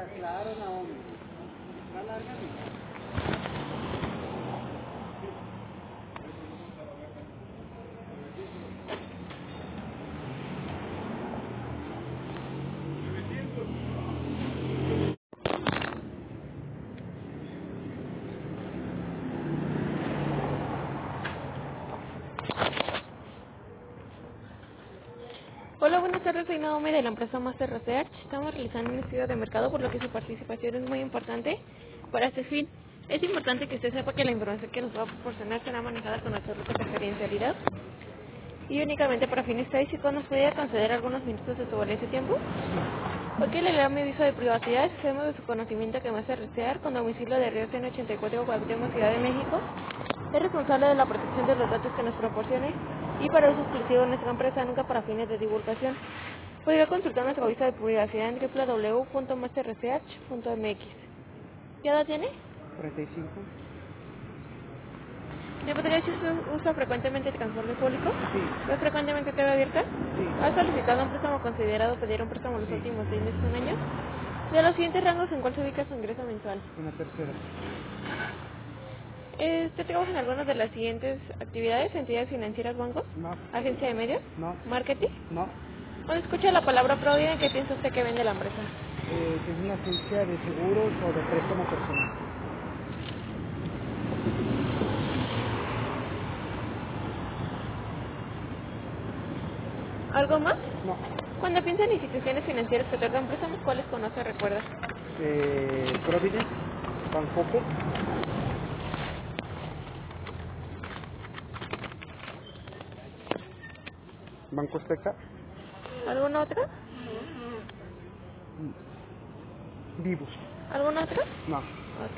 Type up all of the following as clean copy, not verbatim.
claro, Naomi. Está larga, ¿no? Hola, buenas tardes, soy Naomi de la empresa Master Research. Estamos realizando un estudio de mercado, por lo que su participación es muy importante para este fin. Es importante que usted sepa que la información que nos va a proporcionar será manejada con nuestros rutas de confidencialidad y únicamente para fines estadísticos. ¿Nos podría conceder algunos minutos de su valioso tiempo? Ok, le leo mi aviso de privacidad. Hacemos de su conocimiento que Master Research, con domicilio de Río 184, Cuauhtémoc, Ciudad de México, es responsable de la protección de los datos que nos proporcione y para uso exclusivo de nuestra empresa, nunca para fines de divulgación. Podría consultar nuestro aviso de privacidad en www.masterresearch.mx. ¿Qué edad tiene? 45. ¿Me podría decir si usa frecuentemente el transporte público? Sí. ¿Es frecuentemente TV abierta? Sí. ¿Ha solicitado un préstamo considerado pedir un préstamo los Sí. últimos 6 meses, un año? De los siguientes rangos, ¿en cuál se ubica su ingreso mensual? Una tercera. ¿Usted trabaja en algunas de las siguientes actividades? ¿Entidades financieras, bancos? No. ¿Agencia de medios? No. ¿Marketing? No. Cuando escucha la palabra Provident, ¿qué piensa usted que vende la empresa? Que es una agencia de seguros o de préstamo personal. ¿Algo más? No. Cuando piensa en instituciones financieras que otorgan préstamos, ¿cuáles conoce o recuerda? Providence, Bancoppel, Banco Azteca, ¿Alguna otra? Vivos. ¿Alguna otra? No. Ok.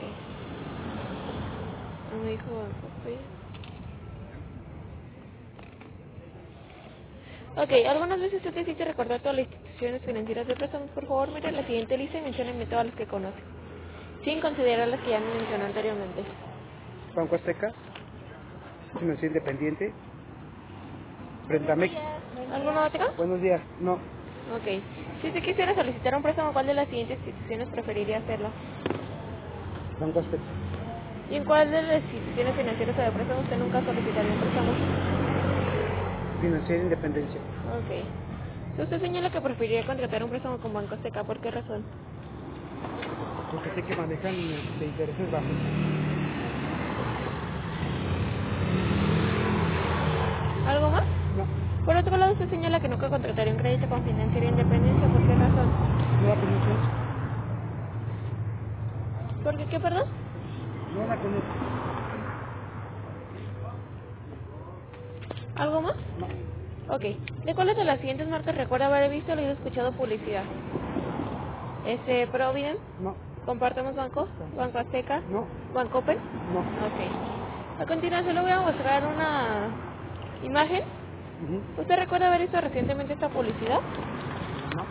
Me dijo Bancoppel. Ok, algunas veces usted necesita recordar todas las instituciones financieras de préstamos. Por favor, mire la siguiente lista y menciónenme todas las que conoce, sin considerar las que ya me mencionó anteriormente. Banco Azteca, Financiero Independiente, Brentamex. ¿Alguna otra? Buenos días. No. Ok. Si usted quisiera solicitar un préstamo, ¿cuál de las siguientes instituciones preferiría hacerlo? Banco Azteca, ¿Y en cuál de las instituciones financieras o de préstamo usted nunca solicitaría un préstamo? Financiera Independencia. Ok. Si usted señala que preferiría contratar un préstamo con Banco Azteca, ¿por qué razón? Porque sé que manejan de intereses bajos. ¿Algo más? No. Por otro lado, usted señala que nunca contrataría un crédito con Financiera Independencia, ¿por qué razón? No la conozco. ¿Por qué, perdón? No la conozco. ¿Algo más? No. Ok. ¿De cuáles de las siguientes marcas recuerda haber visto o leído escuchado publicidad? Provident, No. Compartamos Banco, Banco Azteca, No. Bancoppel. No. Ok. A continuación le voy a mostrar una imagen. Ujú. ¿Usted recuerda haber visto recientemente esta publicidad? No.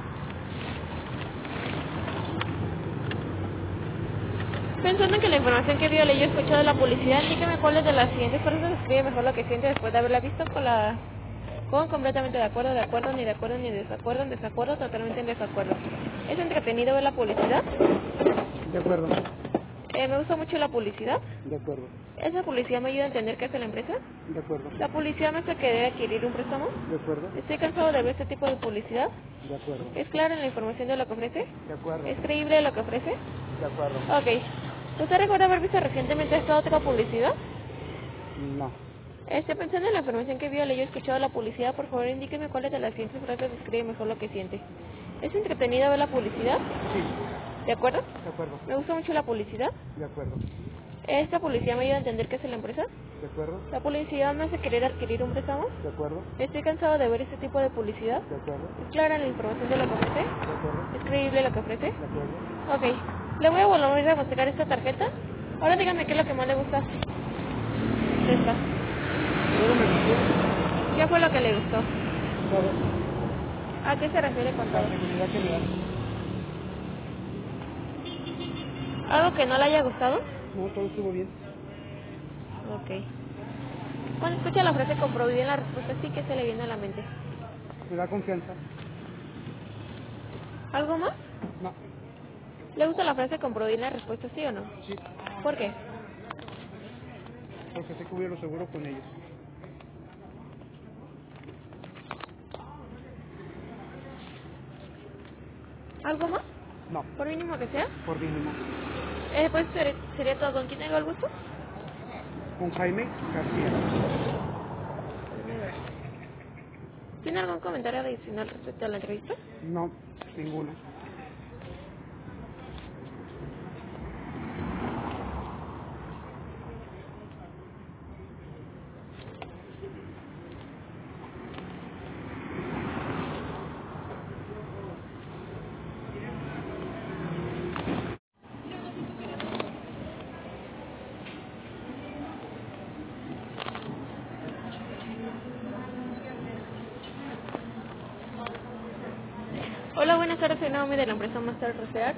Pensando en que la información que vio, leyó, escuchado de la publicidad, dígame cuáles de las siguientes frases describe mejor lo que siente después de haberla visto con completamente de acuerdo, ni de acuerdo, ni desacuerdo, en desacuerdo, totalmente en desacuerdo. ¿Es entretenido ver la publicidad? De acuerdo. Me gusta mucho la publicidad. De acuerdo. ¿Esa publicidad me ayuda a entender qué hace la empresa? De acuerdo. ¿La publicidad me hace que debe adquirir un préstamo? De acuerdo. Estoy cansado de ver este tipo de publicidad. De acuerdo. ¿Es clara en la información de lo que ofrece? De acuerdo. ¿Es creíble lo que ofrece? De acuerdo. Ok. ¿Usted recuerda haber visto recientemente esta otra publicidad? No. Pensando en la información que vio, leyó, escuchado la publicidad, por favor indíqueme cuáles de las siguientes frases describe mejor lo que siente. ¿Es entretenido ver la publicidad? Sí. ¿De acuerdo? De acuerdo. ¿Me gusta mucho la publicidad? De acuerdo. ¿Esta publicidad me ayuda a entender qué es la empresa? De acuerdo. ¿La publicidad me hace querer adquirir un préstamo? De acuerdo. Estoy cansado de ver este tipo de publicidad. De acuerdo. ¿Es clara la información de lo que ofrece? De acuerdo. ¿Es creíble lo que ofrece? De acuerdo. Ok. Le voy a volver a mostrar esta tarjeta. Ahora dígame qué es lo que más le gusta. Esta. Todo me gustó. ¿Qué fue lo que le gustó? Todo. ¿A qué se refiere con todo? La seguridad que me da. ¿Algo que no le haya gustado? No, todo estuvo bien. Ok. Cuando escucha la frase con Provident, la respuesta sí, que se le viene a la mente. Me da confianza. ¿Algo más? No. ¿Le gusta la frase comprobar la respuesta sí o no? Sí, ¿Por qué? porque sé que voy a lo seguro con ellos. ¿Algo más? No, Por mínimo que sea. por mínimo. Pues sería todo. ¿Con quién tengo el gusto? Con Jaime García. ¿Tiene algún comentario adicional respecto a la entrevista? No, ninguno. Hola, buenas tardes. Soy Naomi de la empresa Master Research.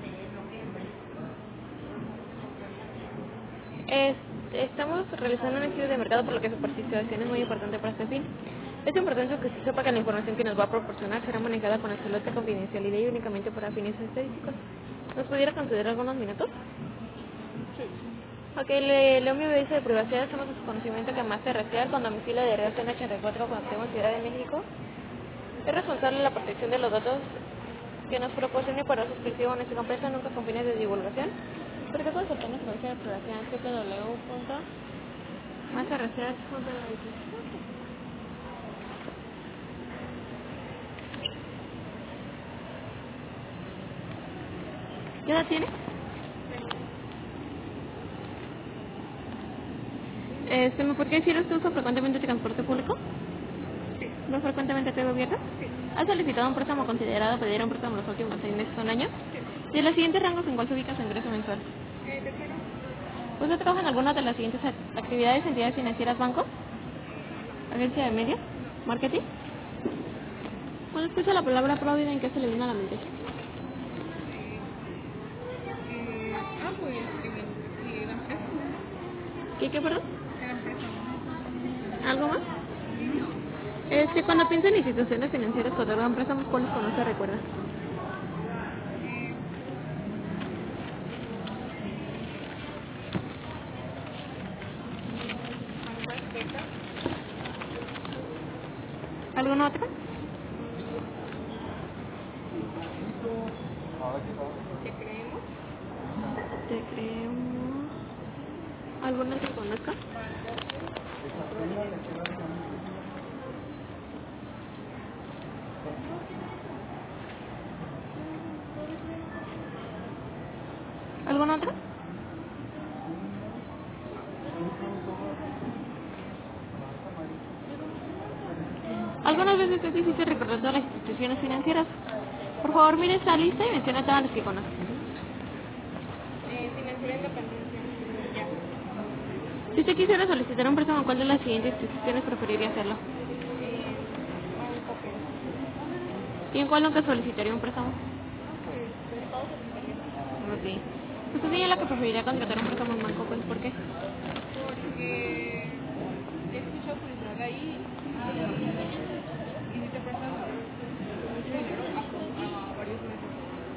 Estamos realizando un estudio de mercado por lo que su participación es muy importante para este fin. Es importante que se sepa que la información que nos va a proporcionar será manejada con absoluta confidencialidad y únicamente para fines estadísticos. ¿Nos pudiera conceder algunos minutos? Ok, leo mi aviso de privacidad. Hacemos de su conocimiento que Master Research, con domicilio de Real Sena 84, Cuauhtémoc, Ciudad de México, es responsable de la protección de los datos que nos proporcione para uso exclusivo en nuestra empresa, nunca con fines de divulgación. Porque consultamos su página de privacidad en www.masterresearch.mx. ¿Qué edad tiene? ¿Me podría decir usted usa frecuentemente el transporte público? ¿No frecuentemente de gobierno? ¿Ha solicitado un préstamo considerado pedir un préstamo los últimos 6 meses o un año? De los siguientes rangos, ¿en cuál se ubica su ingreso mensual? ¿Usted trabaja en alguna de las siguientes actividades, entidades financieras, bancos, agencia de medios, marketing? Cuando escucha la palabra Provida, ¿en qué se le viene a la mente? Pues la empresa. ¿Qué, perdón? La empresa. ¿Algo más? Cuando piensa en instituciones financieras que otorgan préstamos, ¿cuáles conoce, recuerda? ¿Alguna otra? ¿Te creemos? Te creemos. ¿Alguna que conozca? ¿Alguna otra? Algunas veces es difícil recordar todas las instituciones financieras. Por favor, mire esta lista y mencione todas las que conoce. Financiera Independencia. Ya. Si usted quisiera solicitar un préstamo, ¿cuál de las siguientes instituciones preferiría hacerlo? Banco, pero. ¿Y en cuál nunca solicitaría un préstamo? Pues todos los Ok. ¿Usted sería la que preferiría contratar un préstamo en banco? Pues, ¿por qué? porque he escuchado publicidad ahí y si te prestan mucho dinero a varios meses.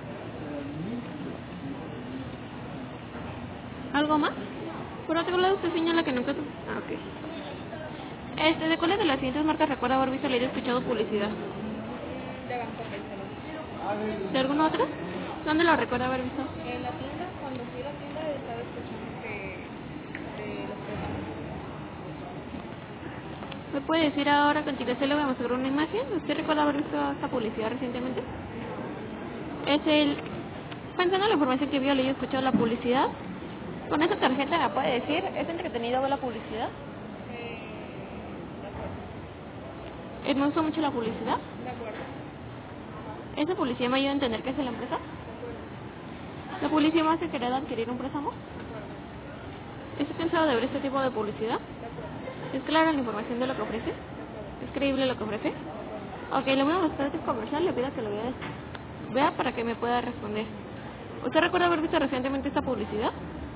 ¿Algo más? Por otro lado, usted señala que nunca... Ah, ok. ¿De cuáles de las siguientes marcas recuerda haber visto, leído o escuchado publicidad? De Banco Reserva. ¿De alguna otra? ¿Dónde lo recuerda haber visto? En la tienda, cuando fui a la tienda, estaba escuchando que de los préstamos. ¿Me puede decir ahora, a continuación le voy a mostrar una imagen? ¿Usted recuerda haber visto esta publicidad recientemente? Pensando en la información que vio, leído o escuchado la publicidad, con esa tarjeta me puede decir, ¿es entretenido ver la publicidad? De acuerdo. ¿Me gusta mucho la publicidad? De acuerdo. ¿Esa publicidad me ayuda a entender qué es la empresa? ¿La publicidad me hace querer adquirir un préstamo? ¿Está pensado de ver este tipo de publicidad? ¿Es clara la información de lo que ofrece? ¿Es creíble lo que ofrece? Ok, le voy a mostrar este comercial, le pido que lo vea para que me pueda responder. ¿Usted recuerda haber visto recientemente esta publicidad?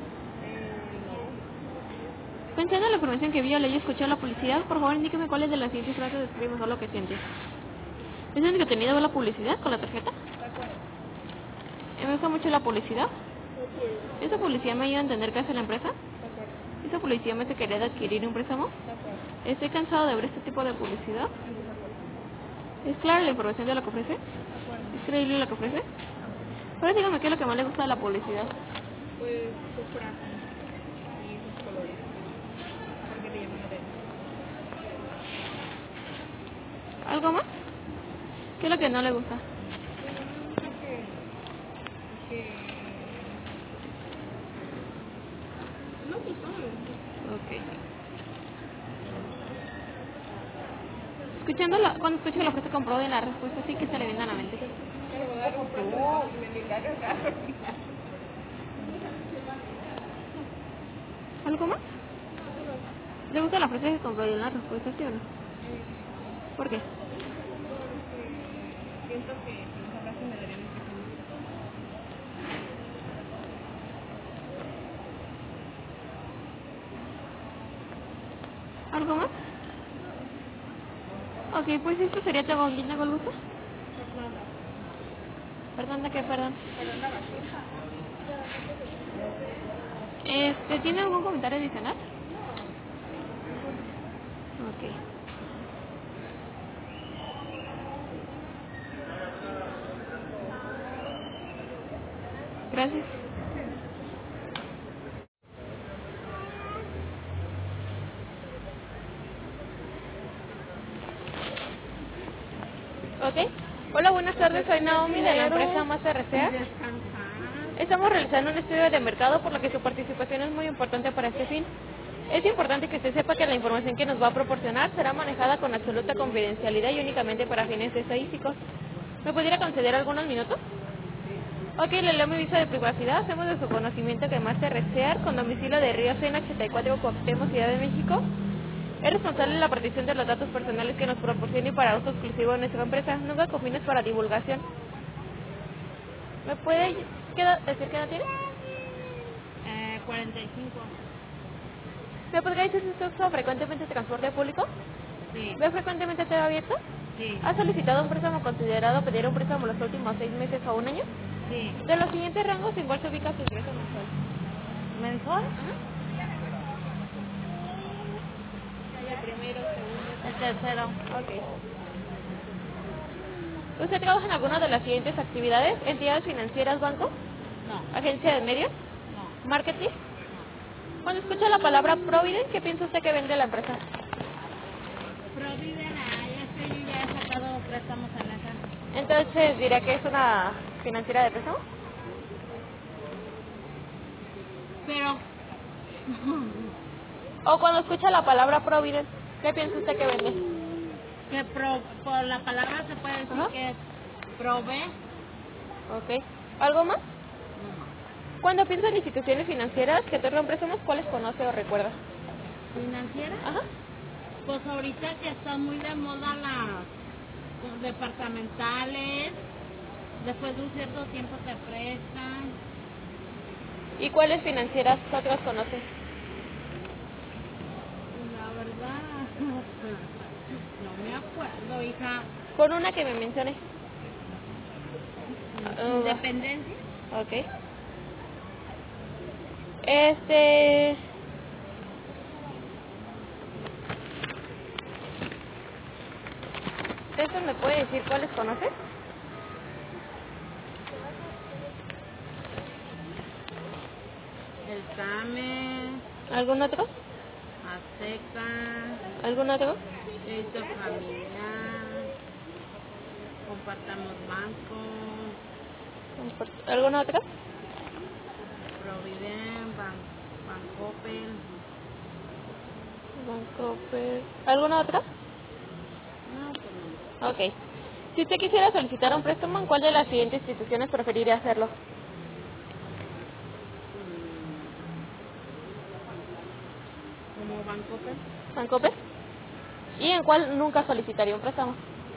Pensando en la información que vio, leyó y escuchó la publicidad, por favor indíqueme cuáles de las siguientes frases describe mejor lo que siente. ¿Es entretenido ver la publicidad con la tarjeta? De acuerdo. gusta mucho la publicidad. ¿Esa publicidad me ayuda a entender qué hace la empresa? ¿Esa publicidad me hace querer adquirir un préstamo? Estoy cansado de ver este tipo de publicidad. ¿Es clara la información de lo que ofrece? ¿Es creíble lo que ofrece? Ahora dígame qué es lo que más le gusta de la publicidad. Pues sus frases y sus colores. Porque te llaman la atención. ¿Algo más? ¿Qué es lo que no le gusta? No, pues no. Ok. Cuando escucho la frase comprobado en la respuesta, sí que se le viene a la mente. Me voy a dar un préstamo y me libraron carro. ¿Algo más? ¿Le gusta la frase que comprobado en la respuesta, sí o no? ¿Por qué? Siento que con esa frase me darían un préstamo. ¿Algo más? Ok, pues esto sería todo. ¿Quién tengo el gusto? Perdón, ¿de qué? Perdón. ¿Tiene algún comentario adicional? Ok. Gracias. Ok. Hola, buenas tardes. Soy Naomi de la empresa Master Research. Estamos realizando un estudio de mercado, por lo que su participación es muy importante para este fin. Es importante que usted sepa que la información que nos va a proporcionar será manejada con absoluta confidencialidad y únicamente para fines estadísticos. ¿Me pudiera conceder algunos minutos? Ok, le leo mi visa de privacidad. Hacemos de su conocimiento que Master Research, con domicilio de Río Sena 84 Cuauhtémoc, Ciudad de México, es responsable de la protección de los datos personales que nos proporciona y para uso exclusivo de nuestra empresa, nunca con fines para divulgación. ¿Me puede decir qué edad tiene? 45. ¿Me podría decir si usted usa frecuentemente transporte público? Sí. ¿Ve frecuentemente TV abierta? Sí. ¿Ha solicitado un préstamo considerado pedir un préstamo los últimos 6 meses o un año? Sí. De los siguientes rangos, ¿en cuál se ubica su ingreso mensual? ¿Mensual? El primero, segundo. El tercero. Ok. ¿Usted trabaja en alguna de las siguientes actividades? ¿Entidades financieras, banco? No. ¿Agencia de medios? No. ¿Marketing? Cuando escucha la palabra Provident, ¿qué piensa usted que vende la empresa? Provident, ya he sacado préstamos en esa. Entonces, ¿diría que es una financiera de préstamo? Pero, O cuando escucha la palabra Provident, ¿qué piensa usted que vende? que por la palabra se puede decir Ajá. que provee. Ok. ¿Algo más? No. Cuando piensa en instituciones financieras que otorgan préstamos, ¿cuáles conoce o recuerda? ¿Financiera? Ajá. Pues ahorita que está muy de moda las departamentales, después de un cierto tiempo te prestan. ¿Y cuáles financieras otras conoce? La verdad, no me acuerdo, hija. Con una que me mencione. Independencia. Ok. ¿Eso me puede decir cuáles conoce? El CAME, ¿Algún otro? Azteca, ¿Algún otro? Crédito Familiar, Compartamos Banco, ¿Algún otro? Provident, Bancoppel. Bancoppel. ¿Alguna otra? No, pues no. Ok. Si usted quisiera solicitar un préstamo, ¿en cuál de las siguientes instituciones preferiría hacerlo? Como Bancoppel. ¿Bancoppel? ¿Y en cuál nunca solicitaría un préstamo?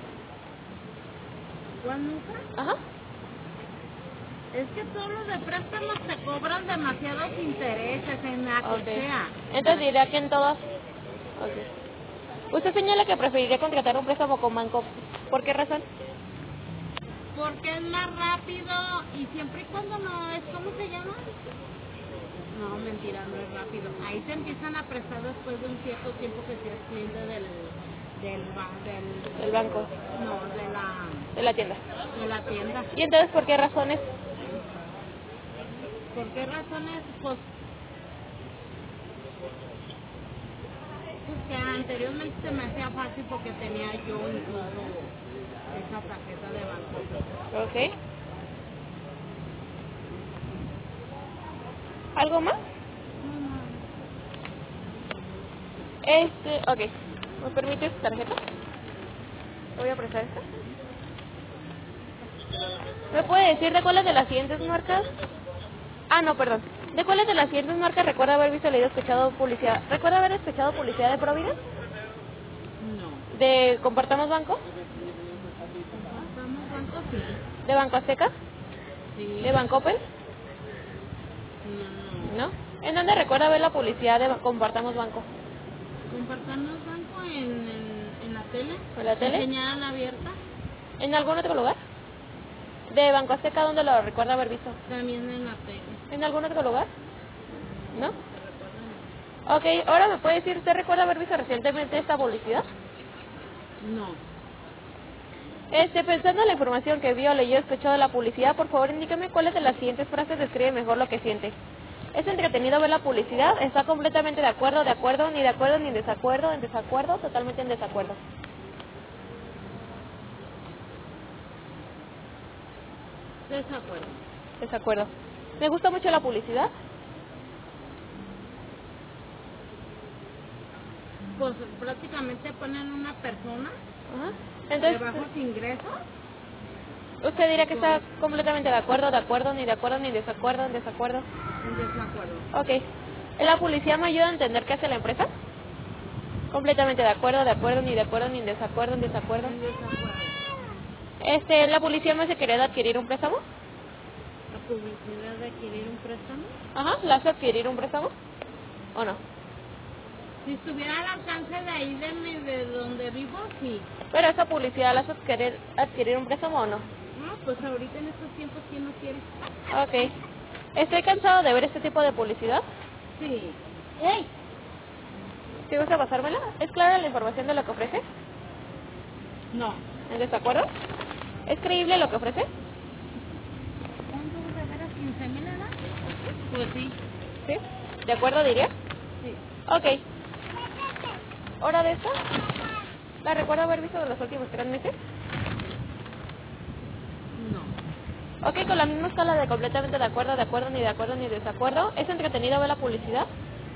¿Cuál nunca? Ajá. Es que todos los de préstamos te cobran demasiados intereses en la que Ok. sea. Entonces diría que en todas. Ok. Usted señala que preferiría contratar un préstamo con Banco. ¿Por qué razón? Porque es más rápido y Y siempre y cuando no es, ¿cómo se llama? No, mentira, no es rápido. Ahí te empiezan a prestar después de un cierto tiempo que seas cliente del banco, no, de la tienda. de la tienda. ¿Y entonces por qué razones? ¿Por qué razones? Pues que anteriormente se me hacía fácil porque tenía yo incluso esa tarjeta de banco. Ok. ¿Algo más? Ok. ¿Me permites tu tarjeta? Voy a prestar esta. ¿Me puede decir de cuáles de las siguientes marcas? Ah, no, perdón. ¿De cuáles de las siguientes marcas recuerda haber visto, leído, escuchado publicidad? ¿Recuerda haber escuchado publicidad de Providence? No. ¿De Compartamos Banco? ¿Compartamos banco? Sí. ¿De Banco Azteca? Sí. ¿De Bancoppel? No. ¿No? ¿En dónde recuerda ver la publicidad de Compartamos Banco? ¿Compartamos banco en la tele? ¿En la tele? ¿Señal abierta? ¿En algún otro lugar? ¿De Banco Azteca dónde lo recuerda haber visto? También en la tele. ¿En algún otro lugar? ¿No? Ok, ahora me puede decir, ¿usted recuerda haber visto recientemente esta publicidad? No. Pensando en la información que vio, leyó, escuchó de la publicidad, por favor indíqueme cuáles de las siguientes frases describe mejor lo que siente. ¿Es entretenido ver la publicidad? ¿Está completamente de acuerdo, ni de acuerdo, ni en desacuerdo, totalmente en desacuerdo? Desacuerdo. Desacuerdo. ¿Me gusta mucho la publicidad? Pues prácticamente ponen una persona Ajá. de Entonces, bajos ingresos. ¿usted diría que está completamente de acuerdo, ni de acuerdo, ni en desacuerdo, En desacuerdo. Ok. ¿La publicidad me ayuda a entender qué hace la empresa? Completamente de acuerdo, ni de acuerdo, ni en desacuerdo, En desacuerdo. ¿La publicidad me hace querer adquirir un préstamo? La publicidad de adquirir un préstamo. Ajá, ¿la hace adquirir un préstamo? ¿O no? Si estuviera al alcance de ahí de donde vivo, sí. Pero esa publicidad la hace querer adquirir un préstamo o no? No, pues ahorita en estos tiempos, ¿quién no quiere? Ok. ¿Estoy cansado de ver este tipo de publicidad? Sí. ¡Ey! ¿Sí gusta pasármela? ¿Es clara la información de lo que ofrece? No. ¿En desacuerdo? ¿Es creíble lo que ofrece? ¿Cuánto de veras 15,000 era? Pues sí. ¿Sí? ¿De acuerdo diría? Sí. Ok. ¿Hora de esta? ¿La recuerdo haber visto de los últimos 3 meses? No. Ok, con la misma escala de completamente de acuerdo, ni de acuerdo, ni desacuerdo. ¿Es entretenido ver la publicidad?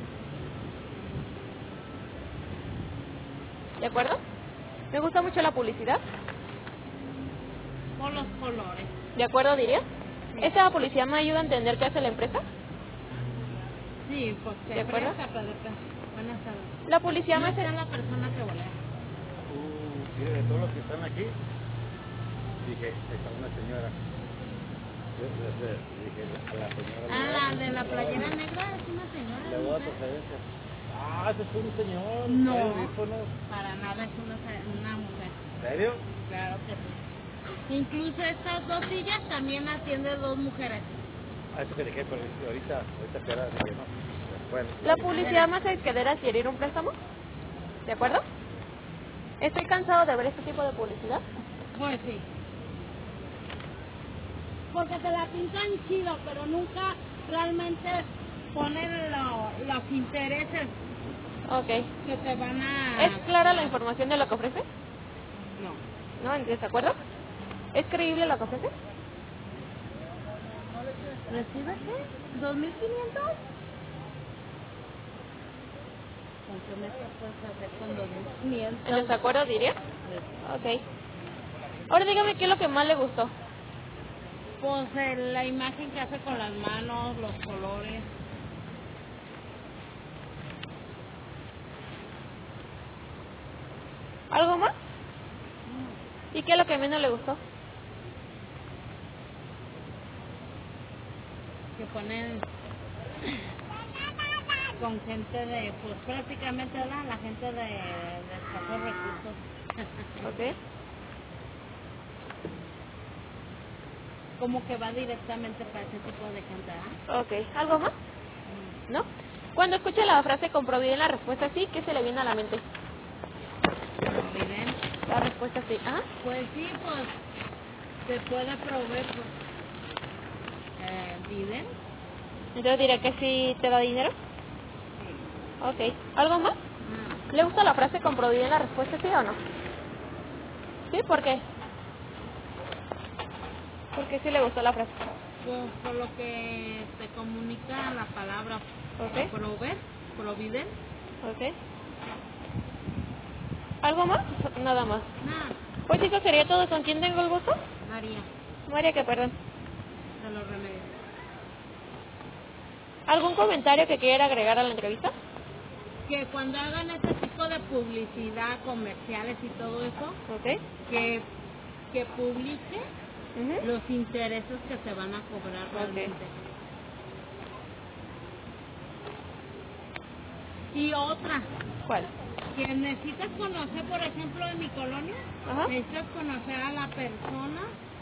¿De acuerdo? ¿Me gusta mucho la publicidad? Por los colores. ¿De acuerdo diría? ¿Esta publicidad me ayuda a entender qué hace la empresa? Sí, pues ¿De se acuerdo? presta para acá. Buenas tardes. La publicidad me ¿Cómo hace... está la persona que volea? Mire, de todos los que están aquí, dije, está una señora. Dije a la señora. Ah, la de la playera negra es una señora. Le voy a pasar esa. Ah, ese es un señor. No. trae audífonos. Para nada es una mujer. ¿En serio? Claro que sí. Incluso estas 2 sillas también atienden 2 mujeres. Ah, eso que dije, pero ahorita que era, dije, no. Bueno. ¿La publicidad me hace querer adquirir un préstamo? ¿De acuerdo? ¿Estoy cansado de ver este tipo de publicidad? Pues sí. Porque te la pintan chido, pero nunca realmente ponen los intereses Ok. que te van a... ¿Es clara la información de lo que ofrece? No. ¿No? ¿En desacuerdo? ¿Es creíble lo que ofrece? ¿Recibe qué? ¿2,500? ¿Con qué meta puedes hacer con 2,500? ¿En desacuerdo diría? Ok. Ahora dígame qué es lo que más le gustó. Pues la imagen que hace con las manos, los colores. ¿Algo más? ¿Y qué es lo que menos le gustó? Que ponen con gente de, pues prácticamente la gente de escasos recursos. Ok. como que va directamente para ese tipo de gente. ¿Ah? Ok. ¿Algo más? ¿No? Cuando escucha la frase compró bien la respuesta sí, ¿qué se le viene a la mente? Providen. La respuesta sí. ¿Ah? Pues sí, pues se puede proveer, pues, ¿piden? Entonces diré que sí te da dinero. Sí. Ok. ¿Algo más? Ah, ¿Le gusta la frase compró bien la respuesta sí o no? ¿Sí? ¿Por qué? ¿Por qué sí le gustó la frase? pues por lo que te comunica la palabra Ok. providen. Ok. ¿Algo más? Nada más. Nada, Pues chicos, sería todo. ¿Con quién tengo el gusto? María, María, que perdón. de los remedios. ¿Algún comentario que quiera agregar a la entrevista? Que cuando hagan este tipo de publicidad, comerciales y todo eso, Ok. que publique Ujú. los intereses que se van a cobrar realmente. Y otra, ¿Cuál? que necesitas conocer, por ejemplo, en mi colonia, Ajá. necesitas conocer a la persona.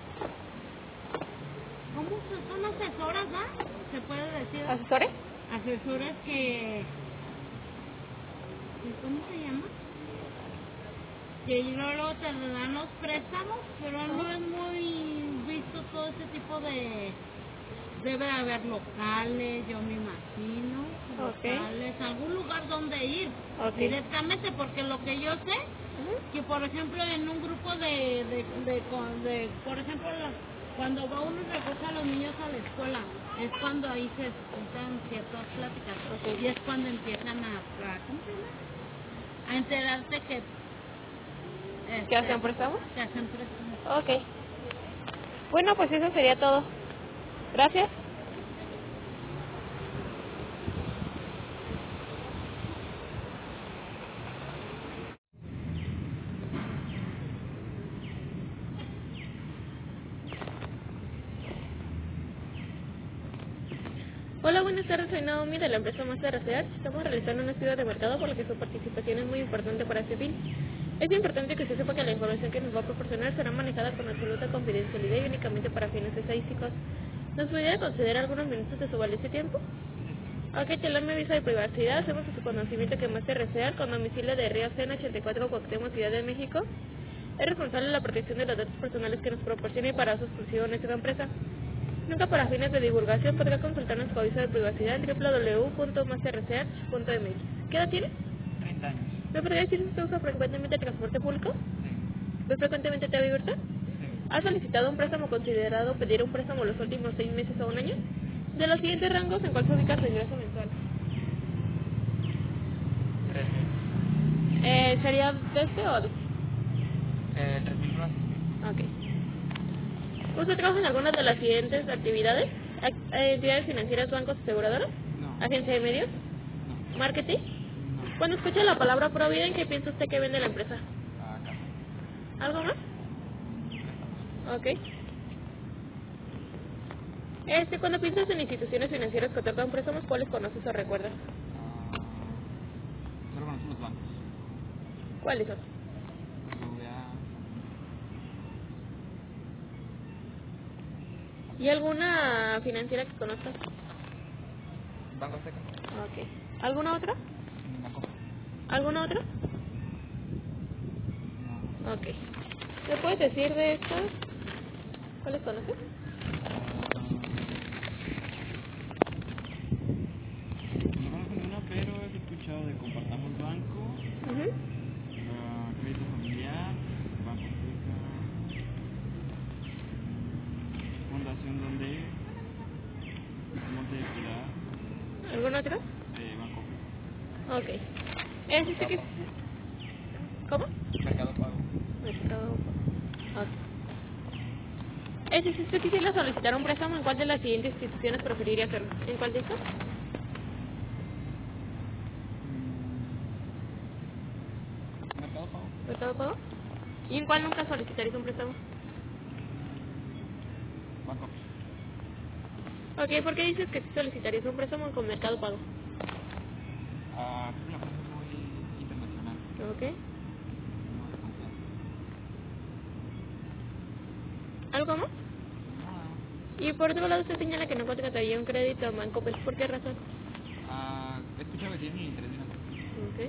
¿Cómo son asesoras, se puede decir? ¿Asesores? Asesores que ¿cómo se llama? Que luego te dan los préstamos, pero no es muy visto todo ese tipo de... Debe haber locales, yo me imagino, Ok. locales, algún lugar donde ir Ok. directamente, porque lo que yo sé, que por ejemplo en un grupo por ejemplo, cuando va uno y recoge a los niños a la escuela, es cuando ahí se escuchan ciertas pláticas, Ok. y es cuando empiezan ¿cómo se llama? A enterarte que... ¿Que hacen préstamos? Que hacen préstamos. Ok. Bueno, pues eso sería todo. Gracias. Hola, buenas tardes, soy Naomi de la empresa Master Research. Estamos realizando un estudio de mercado por lo que su participación es muy importante para este fin. Es importante que usted sepa que la información que nos va a proporcionar será manejada con absoluta confidencialidad y únicamente para fines estadísticos. ¿Nos podría conceder algunos minutos de su valioso tiempo? Ok, te mi aviso de privacidad. Hacemos a su conocimiento que Master Research, con domicilio de Río Sena 84, Cuauhtémoc, Ciudad de México, es responsable de la protección de los datos personales que nos proporciona y para uso exclusivo en nuestra empresa. Nunca para fines de divulgación podrá consultar nuestro aviso de privacidad en www.masterresearch.mx. ¿Qué edad tiene? 30 años. ¿Me podría decir si usted usa frecuentemente el transporte público? Sí. ¿Ve frecuentemente TV Libertad? Sí. ¿Ha solicitado un préstamo considerado pedir un préstamo los últimos 6 meses o un año? De los siguientes rangos, ¿en cuál se ubica su ingreso mensual? 3.000. ¿Sería de este o de este? 3.000 más. Ok. ¿Usted trabaja en alguna de las siguientes actividades? ¿Entidades financieras, bancos, aseguradoras? No. ¿Agencia de medios? No. ¿Marketing? No. Cuando escucha la palabra Providen, ¿qué piensa usted que vende la empresa? Acá. ¿Algo más? Préstamos. Ok. Cuando piensas en instituciones financieras que otorgan préstamos, ¿cuáles conoces o recuerdas? Solo conozco los bancos. ¿Cuáles son? BBVA. ¿Y alguna financiera que conozcas? Banco Azteca. Ok. ¿Alguna otra? Banco. ¿Alguna otra? No. Ok. ¿Me puedes decir de estas? ¿Cuáles conoces? No conozco ninguna, pero he escuchado de Compartamos Banco, Ujú. Crédito Familiar, Banco Azteca, Fundación Donde, Monte de Piedad, ¿Alguna otra? Banco. Ok. ¿Usted qué? ¿Cómo? Mercado Pago. Mercado. Ok. Si usted quisiera solicitar un préstamo, ¿en cuál de las siguientes instituciones preferiría hacerlo? ¿En cuál de estas? Mercado Pago. ¿Mercado Pago? ¿Y en cuál nunca solicitarías un préstamo? Banco. Ok, ¿por qué dices que sí solicitarías un préstamo con Mercado Pago? Creo que la empresa es muy internacional. Ok. No de confianza. ¿Algo más? No, Y por otro lado, usted señala que no contrataría un crédito a Bancoppel. ¿Por qué razón? He escuchado que tienen interés bien alto. Ok.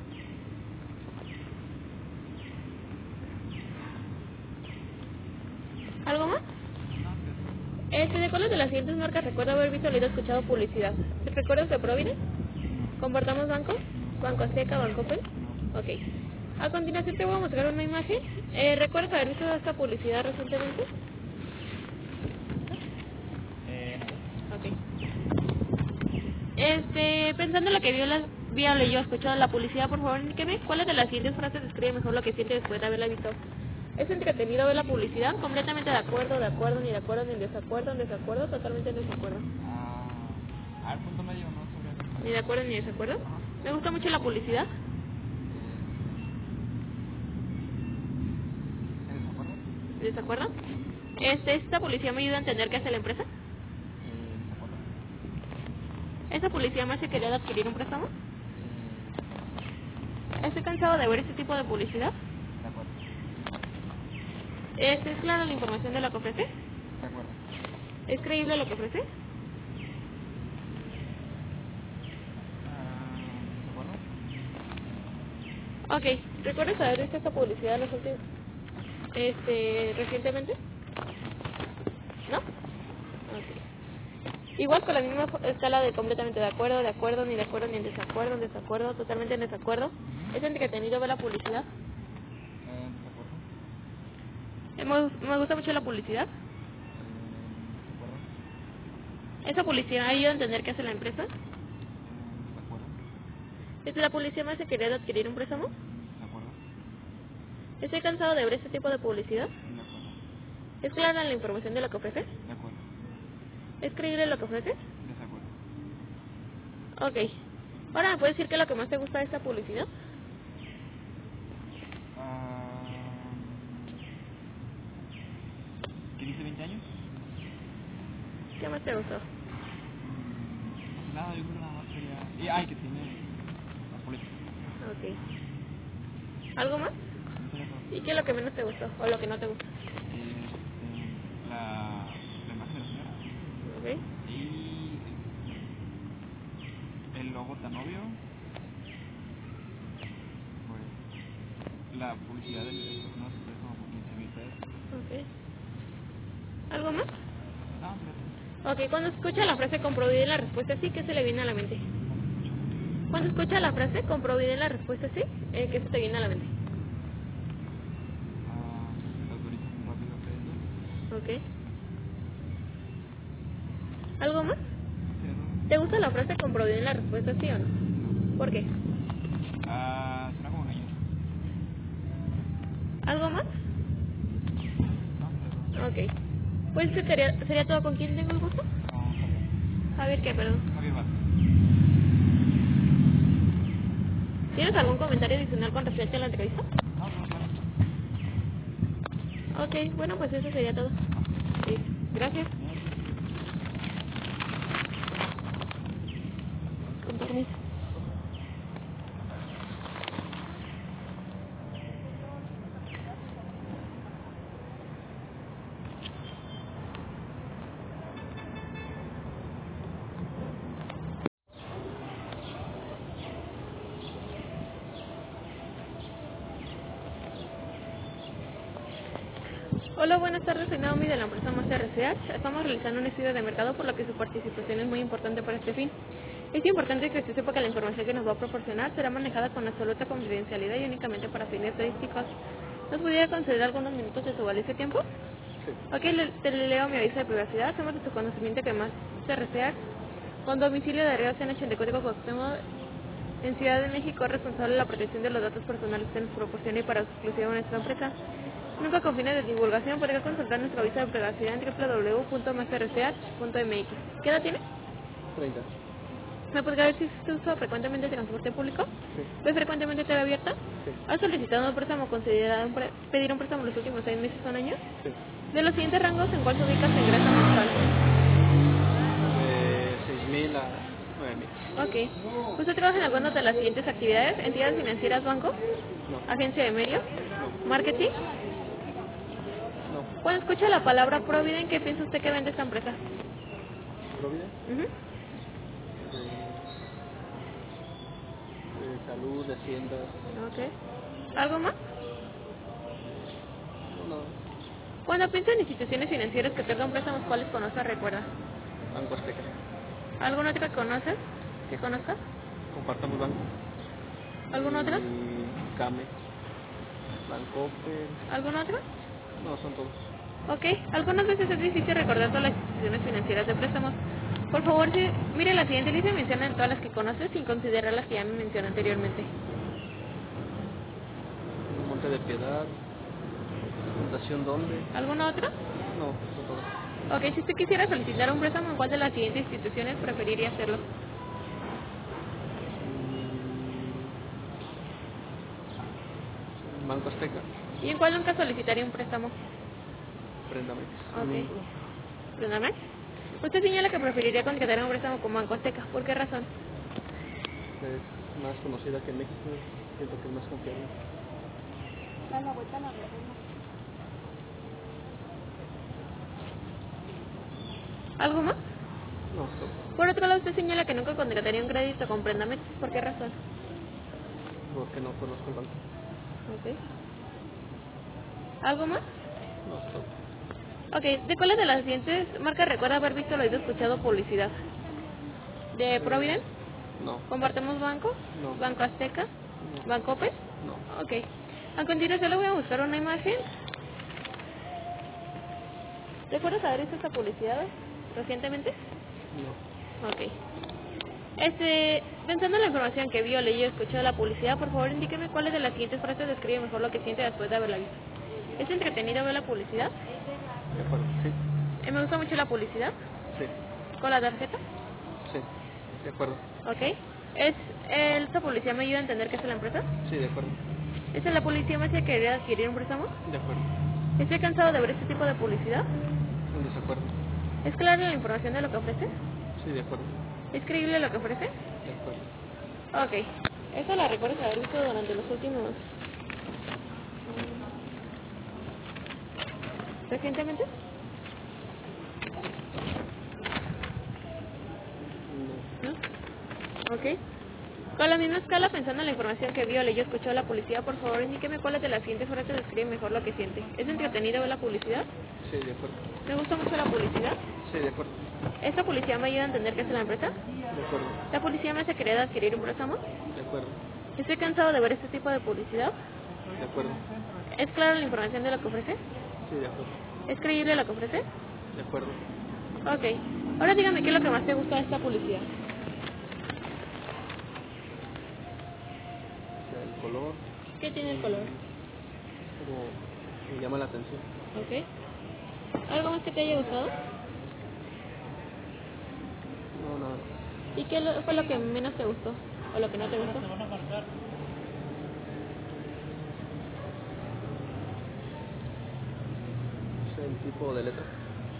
¿Algo más? ¿De cuáles de las siguientes marcas recuerda haber visto, leído, escuchado publicidad? ¿Recuerdas de Provide? ¿Comportamos Banco? ¿Banco Azteca? ¿Bancoppel? Ok. A continuación te voy a mostrar una imagen. ¿Recuerdas haber visto esta publicidad recientemente? Ok. Pensando en lo que vio o leyó, escuchado la publicidad, por favor, indíqueme cuáles de las siguientes frases describe mejor lo que siente después de haberla visto. ¿Es entretenido ver la publicidad? ¿Completamente de acuerdo, ni de acuerdo, ni en desacuerdo, totalmente en desacuerdo? Al punto medio, no sobre. ¿Ni de acuerdo ni de desacuerdo? Me gusta mucho la publicidad. ¿En desacuerdo? ¿De desacuerdo? ¿Esta publicidad me ayuda a entender qué hace la empresa? Desacuerdo. ¿Esta publicidad me hace querer adquirir un préstamo? ¿Estoy cansado de ver este tipo de publicidad? De acuerdo. ¿Es clara la información de lo que ofrece? De acuerdo. ¿Es creíble lo que ofrece? ¿De acuerdo? Ok, ¿recuerdas haber visto esta publicidad los últimos, recientemente? ¿No? Ok. Igual con la misma escala de completamente de acuerdo, ni de acuerdo, ni en desacuerdo, totalmente en desacuerdo. ¿Es entretenido ver la publicidad? ¿De acuerdo? Me gusta mucho la publicidad. ¿De acuerdo? ¿Esa publicidad ayuda a entender qué hace la empresa? ¿De acuerdo? ¿La publicidad me hace querer adquirir un préstamo? ¿De acuerdo? ¿Estoy cansado de ver este tipo de publicidad? De acuerdo. ¿Es clara la información de lo que ofrece? De acuerdo. ¿Es creíble lo que ofrece? Desacuerdo. Ok. Ahora, ¿me puedes decir qué es lo que más te gusta de esta publicidad? ¿Qué dice 20 años? ¿Qué más te gustó? Pues nada, yo creo que nada más sería... Ay, que tiene las políticas. Ok. ¿Algo más? Estoy de acuerdo. ¿Y qué es lo que menos te gustó o lo que no te gusta? La imagen de la señora. Ok. Y el logo tan obvio. Pues la publicidad del no sé, como por 15,000 pesos. Ok. ¿Algo más? No, fíjate. Ok, cuando escucha la frase con probabilidad la respuesta sí, ¿qué se le viene a la mente? Cuando escucha la frase con probabilidad la respuesta sí, ¿qué se te viene a la mente? Se autoriza un rápido crédito. Ok. ¿Algo más? Sí, ¿no? ¿Te gusta la frase con probabilidad la respuesta sí o no? ¿Por qué? Suena como engañoso. ¿Algo más? No, Ok. Pues sería todo. ¿Con quién tengo el gusto? Javier, ¿qué? Perdón. Javier Vázquez. ¿Tienes algún comentario adicional con respecto a la entrevista? No, claro. Ok, bueno, pues eso sería todo. Sí. Gracias. Con permiso. Hola, buenas tardes, soy Naomi de la empresa Master Research. Estamos realizando un estudio de mercado por lo que su participación es muy importante para este fin. Es importante que usted sepa que la información que nos va a proporcionar será manejada con absoluta confidencialidad y únicamente para fines estadísticos. ¿Nos pudiera conceder algunos minutos de su valioso tiempo? Sí. Ok, te leo mi aviso de privacidad. Hacemos de tu conocimiento que Master Research, con domicilio de Río 184 Cuauhtémoc, en Ciudad de México, es responsable de la protección de los datos personales que nos proporciona y para su exclusiva en nuestra empresa. Nunca con fines de divulgación, podría consultar nuestro aviso de privacidad en www.masterresearch.mx. ¿Qué edad tiene? 30. ¿Me podría decir si usted usa frecuentemente el transporte público? Sí. ¿Ve frecuentemente TV abierta? Sí. ¿Ha solicitado un préstamo o considerado pedir un préstamo en los últimos 6 meses o un año? Sí. De los siguientes rangos, ¿en cuál se ubica su ingreso mensual? De 6,000 a 9,000. Ok. ¿Usted trabaja en alguna de las siguientes actividades? ¿Entidades financieras, bancos? No. ¿Agencia de medios? No. ¿Marketing? No. Cuando escucha la palabra Provident, ¿qué piensa usted que vende esta empresa? Provident, Ujú. salud, hacienda, Ok. ¿Algo más? no, Cuando piensa en instituciones financieras que otorgan préstamos, ¿cuáles conoce o recuerda? Banco Azteca. ¿Alguna otra que conoces? ¿Que conozca? Compartamos banco. ¿Alguna otra? Y Came, Bancoppel, ¿Alguna otra? no, son todos. Ok. Algunas veces es difícil recordar todas las instituciones financieras de préstamos. Por favor, mire la siguiente lista y menciona todas las que conoce sin considerar las que ya me mencioné anteriormente. Monte de Piedad, Fundación Donde, ¿Alguna otra? no, son todos. Ok, si usted quisiera solicitar un préstamo, ¿en cuál de las siguientes instituciones preferiría hacerlo? Banco Azteca, ¿Y en cuál nunca solicitaría un préstamo? Préndame. Ok. ¿Perdóname? Usted señala que preferiría contratar un préstamo con Banco Azteca. ¿Por qué razón? Es más conocida que en México, siento que es más confiable. Da la vuelta a la reforma. ¿Algo más? No, stop. Por otro lado, usted señala que nunca contrataría un crédito con Préndame. ¿Por qué razón? Porque no conozco el banco. Ok. ¿Algo más? No, stop. Ok, ¿de cuáles de las siguientes marcas recuerda haber visto o oído escuchado publicidad? ¿De Provident? No, ¿Compartimos banco? No. ¿Banco Azteca? No. ¿Bancoppel? no, Ok. A continuación le voy a buscar una imagen. ¿Recuerdas haber visto esta publicidad recientemente? no. Ok. Pensando en la información que vio, leyó y escuchó de la publicidad, por favor indíqueme cuáles de las siguientes frases describe mejor lo que siente después de haberla visto. ¿Es entretenido ver la publicidad? De acuerdo, sí, Me gusta mucho la publicidad. sí, ¿Con la tarjeta? sí, de acuerdo, Ok. ¿Esta publicidad me ayuda a entender qué es la empresa? sí, de acuerdo, ¿Esta es la publicidad me hace querer adquirir un préstamo? de acuerdo, ¿Estoy cansado de ver este tipo de publicidad? en desacuerdo, ¿Es clara la información de lo que ofrece? sí, de acuerdo, ¿Es creíble lo que ofrece? de acuerdo, Ok. ¿Esta la recuerdas haber visto durante los últimos... recientemente? no, ¿No? Ok. Con la misma escala, pensando en la información que vio, leyó, escuchó la publicidad, por favor indíqueme cuáles de las siguientes frases describe mejor lo que siente. ¿Es entretenido ver la publicidad? sí, de acuerdo, ¿Me gusta mucho la publicidad? sí, de acuerdo, ¿Esta publicidad me ayuda a entender qué es la empresa? de acuerdo, ¿La publicidad me hace querer adquirir un préstamo? de acuerdo, ¿Estoy cansado de ver este tipo de publicidad? de acuerdo, ¿Es clara la información de lo que ofrece? sí, de acuerdo, ¿Es creíble lo que ofrece? de acuerdo. Ok. Ahora dígame qué es lo que más te gusta de esta publicidad. O sea, el color, ¿Qué tiene el color? como me llama la atención. Ok. ¿Algo más que te haya gustado? No, nada, ¿Y qué fue lo que menos te gustó? ¿O lo que no te gustó? o sea, el tipo de letra,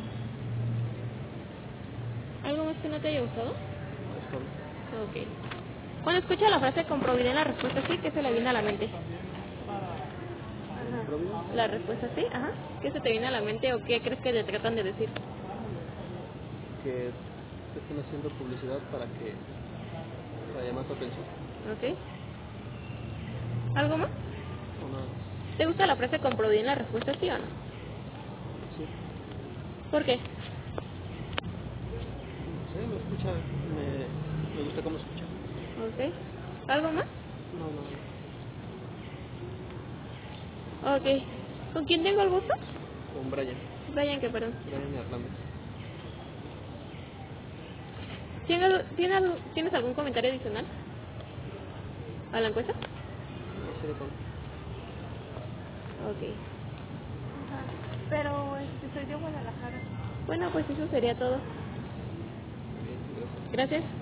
¿Algo más que no te haya gustado? es todo. Ok. Cuando escucha la frase con Provident, la respuesta sí, ¿qué se le viene a la mente? Provident, La respuesta sí, ajá. ¿Qué se te viene a la mente o qué crees que te tratan de decir? que están haciendo publicidad para llamar tu atención. Ok. ¿Algo más? O nada más. ¿Te gusta la frase con Provident, la respuesta sí o no? Sí. ¿Por qué? No sé, me escucha, me gusta cómo escucha. Ok. ¿Algo más? No, Ok. ¿Con quién tengo el gusto? con Brian, Brian, que perdón. Brian Hernández. ¿Tienes algún comentario adicional a la encuesta? No sé de todo. Ok. Pero soy de Guadalajara. Bueno, pues eso sería todo. Bien, gracias. Gracias.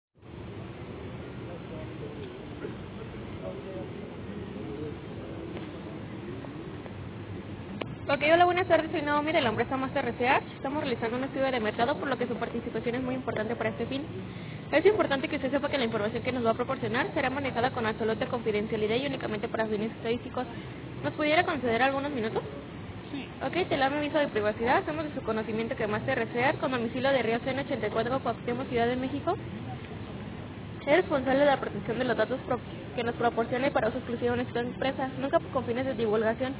Ok, hola, buenas tardes. Soy Naomi de la empresa Master Research. Estamos realizando un estudio de mercado, por lo que su participación es muy importante para este fin. Es importante que usted sepa que la información que nos va a proporcionar será manejada con absoluta confidencialidad y únicamente para fines estadísticos. ¿Nos pudiera conceder algunos minutos? Sí. Ok, te la aviso de privacidad. Hacemos de su conocimiento que más RCR con domicilio de Río Sena 84, Cuauhtémoc, Ciudad de México. Es responsable de la protección de los datos que nos proporcione para uso exclusivo en esta empresa, nunca con fines de divulgación.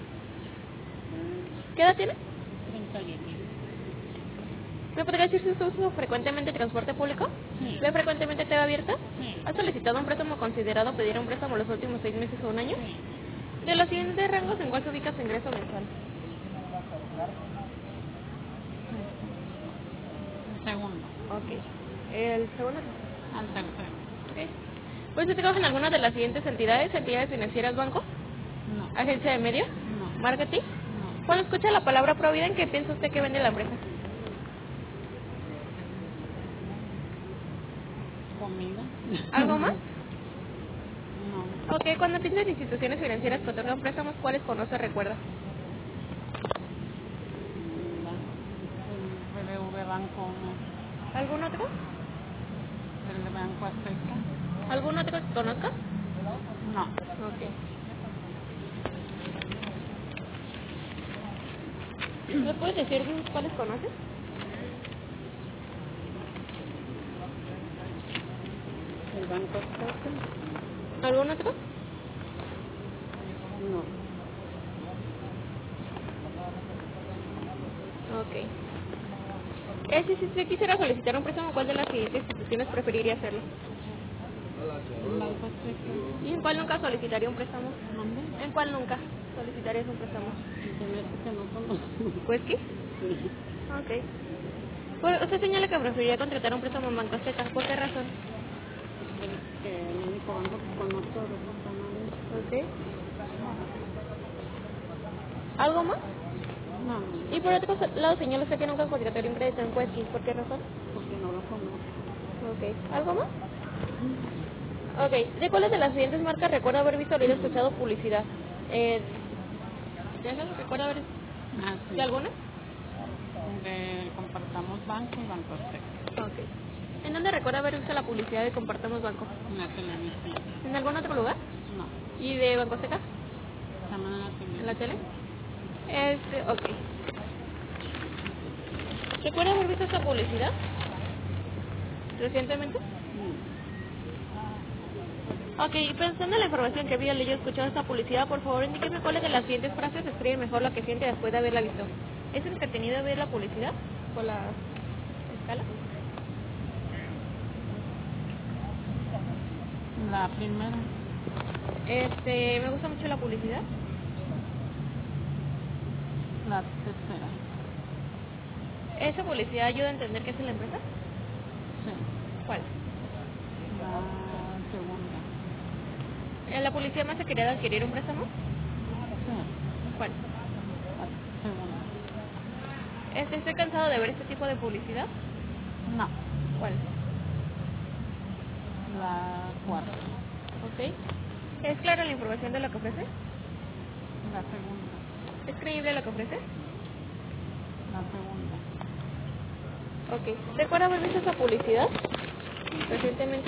¿Qué edad tiene? 31. ¿Me podría decir si usted usa frecuentemente transporte público? Sí. ¿Ve frecuentemente TV abierta? Sí. ¿Ha solicitado un préstamo considerado pedir un préstamo los últimos 6 meses o un año? De los siguientes rangos, ¿en cuál se ubica su ingreso mensual? El segundo. Ok. ¿El segundo? Al tercero. Ok. ¿Pues usted trabaja en alguna de las siguientes entidades? ¿Entidades financieras, banco? No. ¿Agencia de medios? No. ¿Marketing? No. Cuando escucha la palabra Provident, ¿qué piensa usted que vende la empresa? Comida. ¿Algo más? No. Ok, cuando piensa en instituciones financieras que otorgan préstamos, ¿cuáles conoce o recuerda? El BBV Banco, no. ¿Algún otro? El Banco Azteca. ¿Algún otro que conozca? No. Ok. ¿Me puedes decir cuáles conoces? El Banco Azteca. ¿Algún otro? No. Ok. Si usted quisiera solicitar un préstamo, ¿cuál de las siguientes instituciones preferiría hacerlo? El Banco Azteca. ¿Y en cuál nunca solicitaría un préstamo? ¿Mande? ¿En cuál nunca solicitarías un préstamo? Se me hace que no conozco. ¿Pues qué? Sí. Ok. Pues usted señala que preferiría contratar un préstamo en Banco Azteca. ¿Por qué razón? El único banco que conozco de Ok. ¿Algo más? No, Y por otro lado, señala usted que nunca contrataría un crédito en Cuesquis. ¿Por qué razón? porque no lo conozco. Ok. ¿Algo más? Ok. ¿De cuáles de las siguientes marcas recuerda haber visto o leído escuchado publicidad? ¿Ya lo recuerda haber Ah, sí. de alguna? De Compartamos Banco y Banco Azteca. Ok. ¿En dónde recuerda haber visto la publicidad de Compartamos Banco? En la televisión. ¿En algún otro lugar? No. ¿Y de Banco Azteca? Llaman a la televisión. ¿En la tele? Ok. ¿Recuerda haber visto esta publicidad? ¿Recientemente? Ok, pensando en la información que había leído y escuchado esta publicidad, por favor indíqueme cuáles de las siguientes frases describen mejor lo que siente después de haberla visto. ¿Es entretenido ver la publicidad? ¿Con la escala? La primera. Me gusta mucho la publicidad. La tercera. ¿Esa publicidad ayuda a entender qué es la empresa? Sí. ¿Cuál? La segunda. ¿La publicidad me hace querer adquirir un préstamo? Sí. ¿Cuál? La segunda. Estoy cansado de ver este tipo de publicidad. No. ¿Cuál? La cuarta. Ok. ¿Es clara la información de lo que ofrece? La segunda. ¿Es creíble lo que ofrece? La segunda. Ok. ¿Recuerda haber visto esa publicidad recientemente?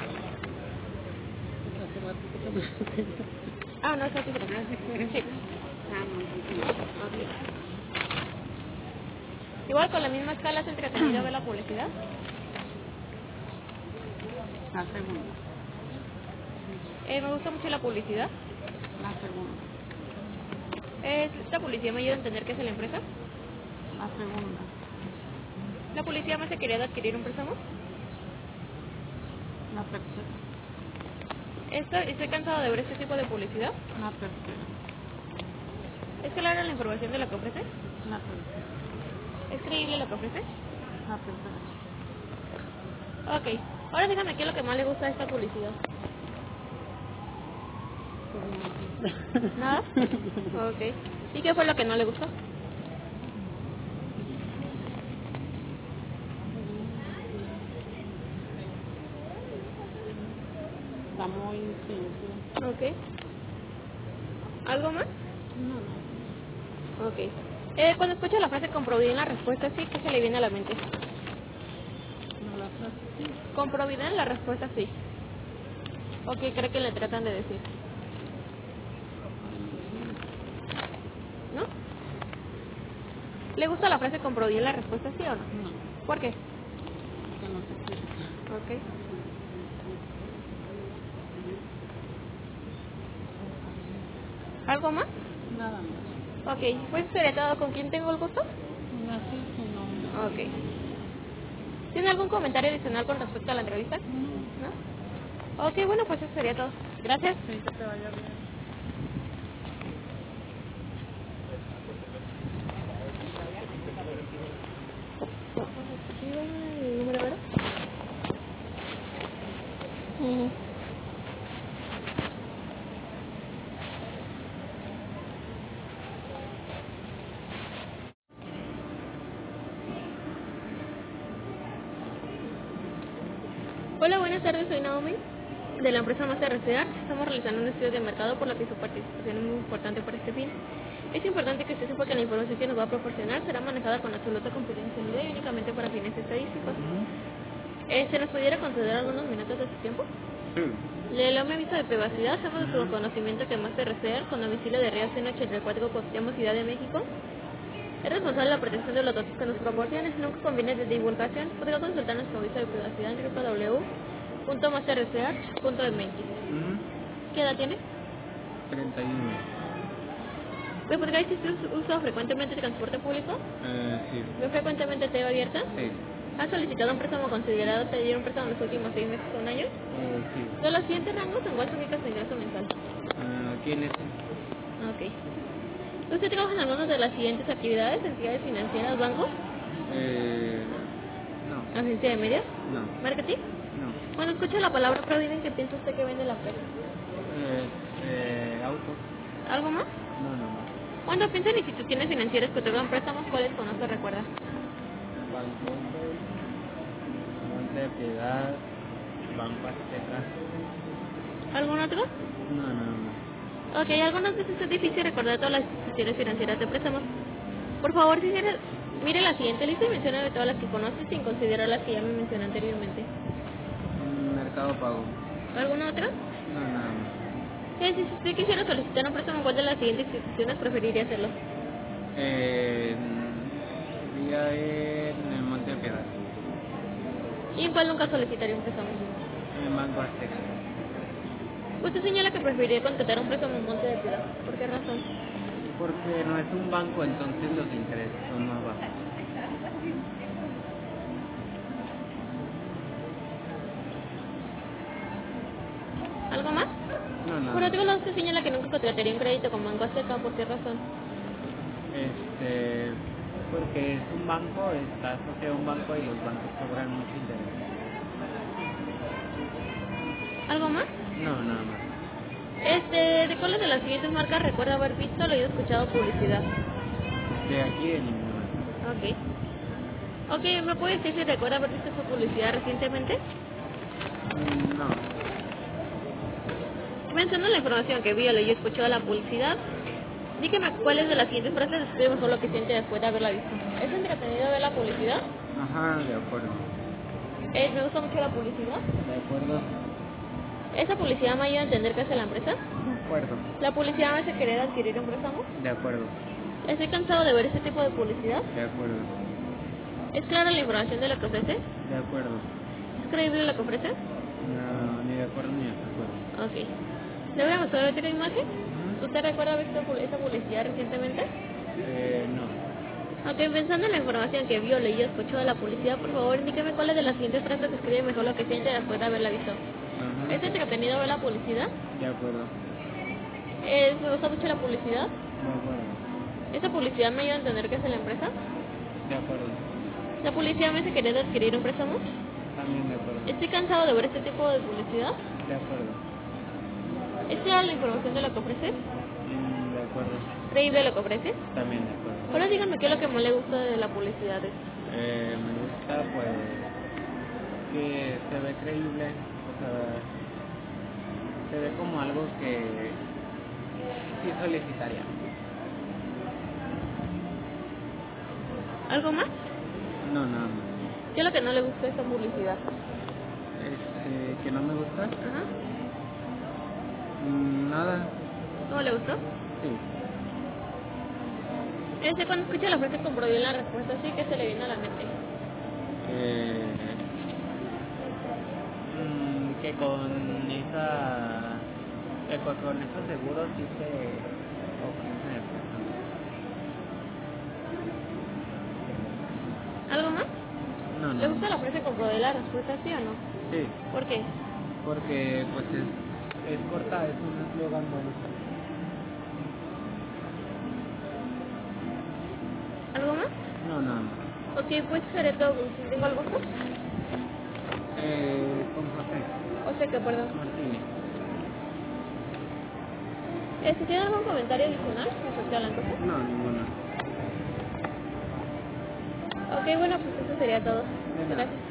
Ah, no, es aquí. Sí. Ok. Igual con la misma escala, ¿es entretenido ver la publicidad? La segunda. Me gusta mucho la publicidad. La segunda. ¿Esta publicidad me ayuda a entender qué es la empresa? La segunda. ¿La publicidad me hace querer adquirir un préstamo? La tercera. Estoy cansado de ver este tipo de publicidad. La tercera. ¿Es clara la información de lo que ofrece? La tercera. ¿Es creíble lo que ofrece? La tercera. Ok. Ahora dígame qué es lo que más le gusta de esta publicidad. ¿Nada? Ok. ¿Y qué fue lo que no le gustó? Está muy simple. Ok. ¿Algo más? No, no. Ok. Cuando escucha la frase con probidad en la respuesta sí, ¿qué se le viene a la mente? No la frase sí. Con probidad en la respuesta sí. ¿O qué cree que le tratan de decir? ¿No? ¿Le gusta la frase comprobó bien la respuesta, sí o no? No, ¿Por qué? que no se quiere. Ok. ¿Algo más? Nada más. Ok, pues sería todo. ¿Con quién tengo el gusto? Gracias, su nombre. Ok. ¿Tiene algún comentario adicional con respecto a la entrevista? ¿No? Ok, bueno, pues eso sería todo. Gracias. Sí, que te vaya bien. ¿El número verde? Hola, buenas tardes, soy Naomi de la empresa Master Research. Estamos realizando un estudio de mercado por lo que su participación es muy importante para este fin. Es importante que usted sepa que la información que nos va a proporcionar será manejada con absoluta confidencialidad y únicamente para fines estadísticos. ¿Se nos pudiera conceder algunos minutos de su tiempo? Le leo mi aviso de privacidad. Hacemos de su conocimiento que Master Research, con domicilio de Río 184, Cuauhtémoc, Ciudad de México, es responsable de la protección de los datos que nos proporciona. Nunca conviene de divulgación. Podrá consultar nuestro aviso de privacidad en www.masterresearch.mx. ¿Qué edad tiene? 31. ¿Me podría decir si usa frecuentemente el transporte público? Sí. ¿Ve frecuentemente TV abierta? Sí. ¿Ha solicitado un préstamo considerado pedir un préstamo en los últimos 6 meses o un año? Sí. De los siguientes rangos, ¿en cuál se ubica su ingreso mensual? Aquí en este. Ok. ¿Usted trabaja en alguna de las siguientes actividades? ¿Entidades financieras, bancos? No. ¿Agencia de medios? No. ¿Marketing? No. Cuando escucha la palabra fraude, ¿qué piensa usted que vende la empresa? Auto. ¿Algo más? No. Cuando piensa en instituciones financieras que otorgan préstamos, ¿cuáles conoce o recuerda? Banco Monte de Piedad, Banco Azteca. ¿Algún otro? No. Ok, algunas veces es difícil recordar todas las instituciones financieras de préstamos. Por favor, mire la siguiente lista y mencione de todas las que conoce sin considerar las que ya me mencioné anteriormente. Mercado Pago. ¿Alguna otra? No, nada más. Si usted quisiera solicitar un préstamo, ¿cuál de las siguientes instituciones preferiría hacerlo? Sería en el Monte de Piedad. ¿Y en cuál nunca solicitaría un préstamo? En el Banco Azteca. Usted señala que preferiría contratar un préstamo en Monte de Piedad. ¿Por qué razón? Porque no es un banco, entonces los intereses son más bajos. ¿Algo más? No. Por otro lado, usted señala que nunca contrataría un crédito con Banco Azteca. ¿Por qué razón? Porque es un banco, está asociado a un banco y los bancos cobran mucho interés. ¿Algo más? No, nada más. ¿De cuáles de las siguientes marcas recuerda haber visto o leído escuchado publicidad? De aquí de ninguna. Ok, ¿me puede decir si recuerda haber visto esa publicidad recientemente? No. Mencionando la información que vio, leyó y escuchó la publicidad, dígame cuáles de las siguientes frases describe mejor lo que siente después de haberla visto. ¿Es entretenido ver la publicidad? Ajá, de acuerdo. ¿Me gusta mucho la publicidad? De acuerdo. ¿Esa publicidad me ayuda a entender qué hace la empresa? De acuerdo. ¿La publicidad me hace querer adquirir un préstamo? De acuerdo. ¿Estoy cansado de ver ese tipo de publicidad? De acuerdo. ¿Es clara la información de lo que ofrece? De acuerdo. ¿Es creíble lo que ofrece? No, ni de acuerdo ni de acuerdo. Ok. ¿Le voy a mostrar otra imagen? ¿Usted recuerda haber visto esa publicidad recientemente? No. Ok, pensando en la información que vio, leyó, escuchó de la publicidad, por favor, indíqueme cuáles de las siguientes frases describe mejor lo que siente después de haberla visto. Ajá. ¿Es entretenido ver la publicidad? De acuerdo. ¿Me gusta mucho la publicidad? De acuerdo. ¿Esa publicidad me ayuda a entender qué hace la empresa? De acuerdo. ¿La publicidad me hace querer adquirir un préstamo? También de acuerdo. ¿Estoy cansado de ver este tipo de publicidad? De acuerdo. ¿Es clara la información de lo que ofrece? De acuerdo. ¿Creíble lo que ofrece? También de acuerdo. Ahora díganme qué es lo que más le gusta de la publicidad. Me gusta pues que se ve creíble, o sea, se ve como algo que sí solicitaría. ¿Algo más? No, nada más. ¿Qué es lo que no le gusta de esta publicidad? Que no me gusta. Ajá. Nada. ¿Cómo le gustó? Sí. Cuando escucha la frase comprobé la respuesta, sí que se le viene a la mente. Que con esa... Que con esos seguros sí se ofrecen el préstamo. ¿Algo más? No, ¿Le no. gusta la frase comprobé la respuesta, sí o no? Sí, ¿Por qué? porque pues es corta, es un eslogan bueno. ¿Algo más? No, no, no. Ok, pues seré todo. ¿Tengo algo más? Con José O sea que, perdón. Martínez. ¿Tiene algún comentario adicional respecto a la encuesta? No, ninguno. Ok, bueno, pues eso sería todo. De nada. Gracias.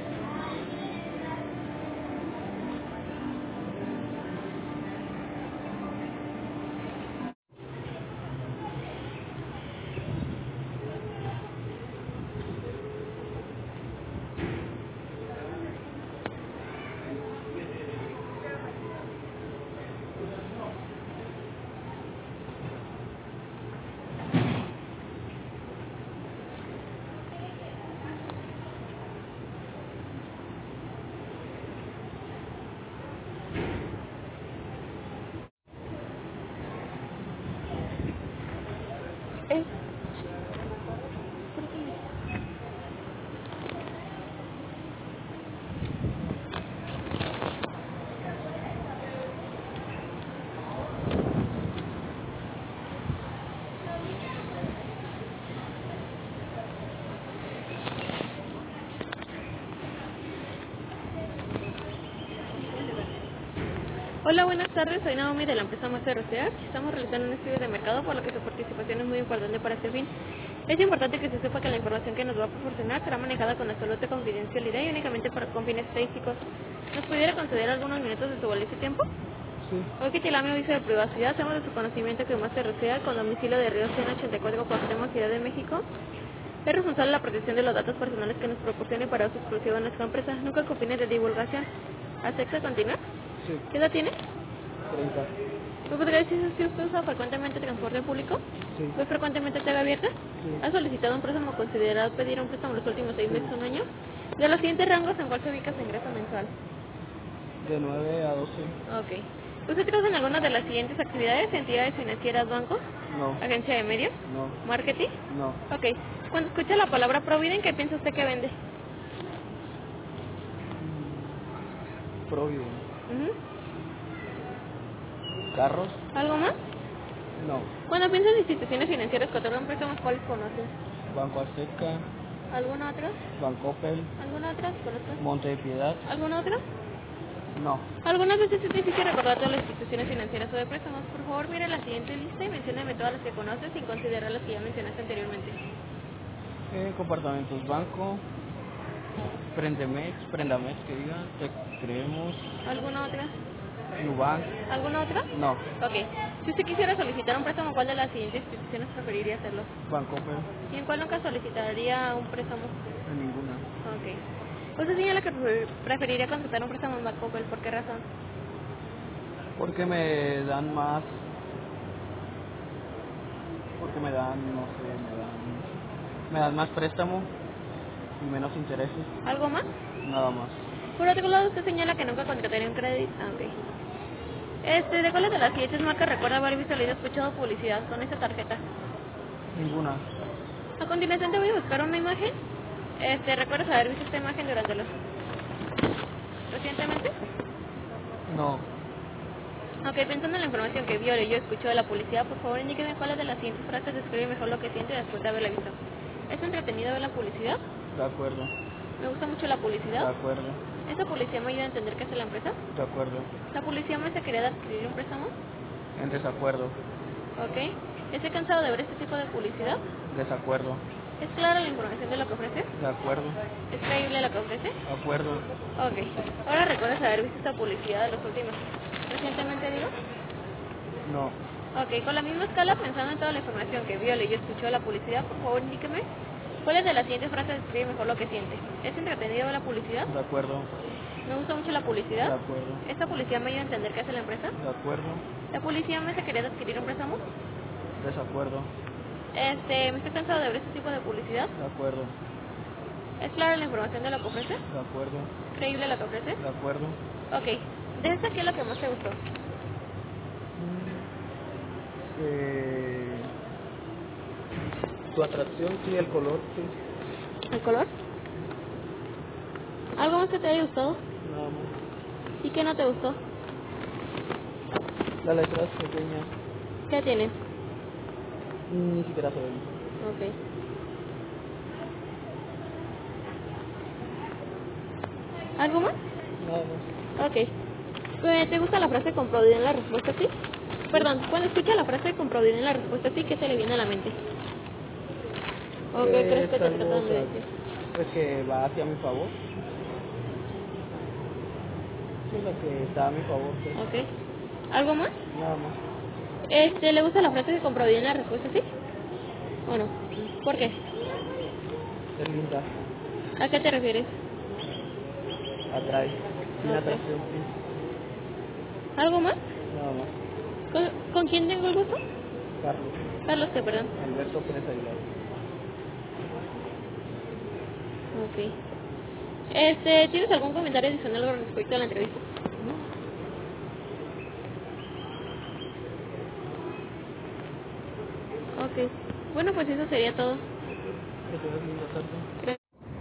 Hola, buenas tardes. Soy Naomi de la empresa Master Research. Estamos realizando un estudio de mercado, por lo que su participación es muy importante para este fin. Es importante que se sepa que la información que nos va a proporcionar será manejada con absoluta confidencialidad y únicamente con fines estadísticos. ¿Nos pudiera conceder algunos minutos de su valioso tiempo? Sí. Hoy que titulamos aviso de privacidad, hacemos de su conocimiento que Master Research, con domicilio de Río 184 Cuauhtémoc, Ciudad de México, es responsable de la protección de los datos personales que nos proporcione para uso exclusivo de nuestra empresa, nunca con fines de divulgación. ¿Acepta continuar? Sí. ¿Qué edad tiene? 30. ¿Me podría decir si usted usa frecuentemente transporte público? Sí. ¿Muy frecuentemente TV abierta? Sí. ¿Ha solicitado un préstamo considerado pedir un préstamo en los últimos 6 meses o un año? De los siguientes rangos, ¿en cuál se ubica su ingreso mensual? De 9 a 12. Ok. ¿Usted trabaja en alguna de las siguientes actividades? ¿Entidades financieras, bancos? No. ¿Agencia de medios? No. ¿Marketing? No. Ok. Cuando escucha la palabra Provident, ¿qué piensa usted que vende? Provident. Ujú. ¿Carros? ¿Algo más? No. Cuando piensa en instituciones financieras que otorgan préstamos, ¿cuáles conoce? Banco Azteca, ¿Alguna otra? Bancoppel, ¿Alguna otra? ¿Conozco? Monte de Piedad. ¿Alguna otra? No. Algunas veces es difícil recordar todas las instituciones financieras o de préstamos. Por favor, mire la siguiente lista y mencióneme todas las que conoce sin considerar las que ya mencionaste anteriormente. Compartamentos Banco, Prendamex, que diga, Te Creemos, ¿Alguna otra? Nubank. ¿Alguna otra? No. Ok. Si usted quisiera solicitar un préstamo, ¿cuál de las siguientes instituciones preferiría hacerlo? Bancoppel, ¿Y en cuál nunca solicitaría un préstamo? en ninguna. Ok. Usted señala que preferiría contratar un préstamo en Bancoppel. ¿Por qué razón? Porque me dan más. Porque me dan, no sé, me dan más préstamo y menos intereses. ¿Algo más? Nada más. Por otro lado, usted señala que nunca contrataría un crédito. Ok. ¿De cuáles de las siguientes marcas recuerda haber visto o escuchado publicidad con esa tarjeta? Ninguna. A continuación te voy a buscar una imagen. ¿Recuerdas haber visto esta imagen durante los... recientemente? No. Ok, pensando en la información que vio o yo escuchó de la publicidad, por favor indíqueme cuáles de las siguientes frases describe mejor lo que siente después de haberla visto. ¿Es entretenido ver la publicidad? De acuerdo. ¿Me gusta mucho la De publicidad? acuerdo. ¿Esa publicidad me ayuda a entender qué hace la empresa? De acuerdo. ¿La publicidad me hace querer adquirir un préstamo? En desacuerdo. Ok. ¿Estoy cansado de ver este tipo de publicidad? Desacuerdo. ¿Es clara la información de lo que ofrece? De acuerdo. ¿Es creíble lo que ofrece? De acuerdo. Ok. Ahora recuerdas haber visto esta publicidad de los últimos... recientemente, digo. No. Ok, con la misma escala, pensando en toda la información que vio, leyó y escuchó de la publicidad, por favor indíqueme cuáles de las siguientes frases describe mejor lo que siente. ¿Es entretenido ver la publicidad? De acuerdo. ¿Me gusta mucho la De publicidad? acuerdo. ¿Esta publicidad me ayuda a entender qué hace la empresa? De acuerdo. ¿La publicidad me hace querer adquirir un préstamo? Desacuerdo. Me estoy cansado de ver este tipo de publicidad. De acuerdo. ¿Es clara la información de lo que ofrece? De acuerdo. ¿Creíble lo que ofrece? De acuerdo. Ok. ¿De esta qué es lo que más te gustó? Tu atracción, sí, el color, sí. ¿El color? ¿Algo más que te haya gustado? Nada más. ¿Y qué no te gustó? La letra es pequeña. ¿Qué tienen? Ni siquiera se ven. Ok. ¿Algo más? Nada más. Ok. ¿Te gusta la frase comprobar en la respuesta sí? Perdón, cuando escucha la frase comprobar en la respuesta sí, ¿qué se le viene a la mente? ¿O qué crees que te algo, tratan o de sea, decir? pues que va hacia mi favor. Sí, lo que está a mi favor. Pues. Ok. ¿Algo más? Nada más. ¿Le gusta la frase que comprobar en la respuesta sí? ¿O no? ¿Por qué? Es linda. ¿A qué te refieres? Atrae. Tiene Ok. atracción, sí. ¿Algo más? Nada más. ¿Con quién tengo el gusto? Carlos. Carlos, ¿qué, perdón? Alberto Pérez Aguilar. Ok. ¿Tienes algún comentario adicional con respecto a la entrevista? Ok. Bueno, pues eso sería todo. Que tengas linda tarde. Gracias.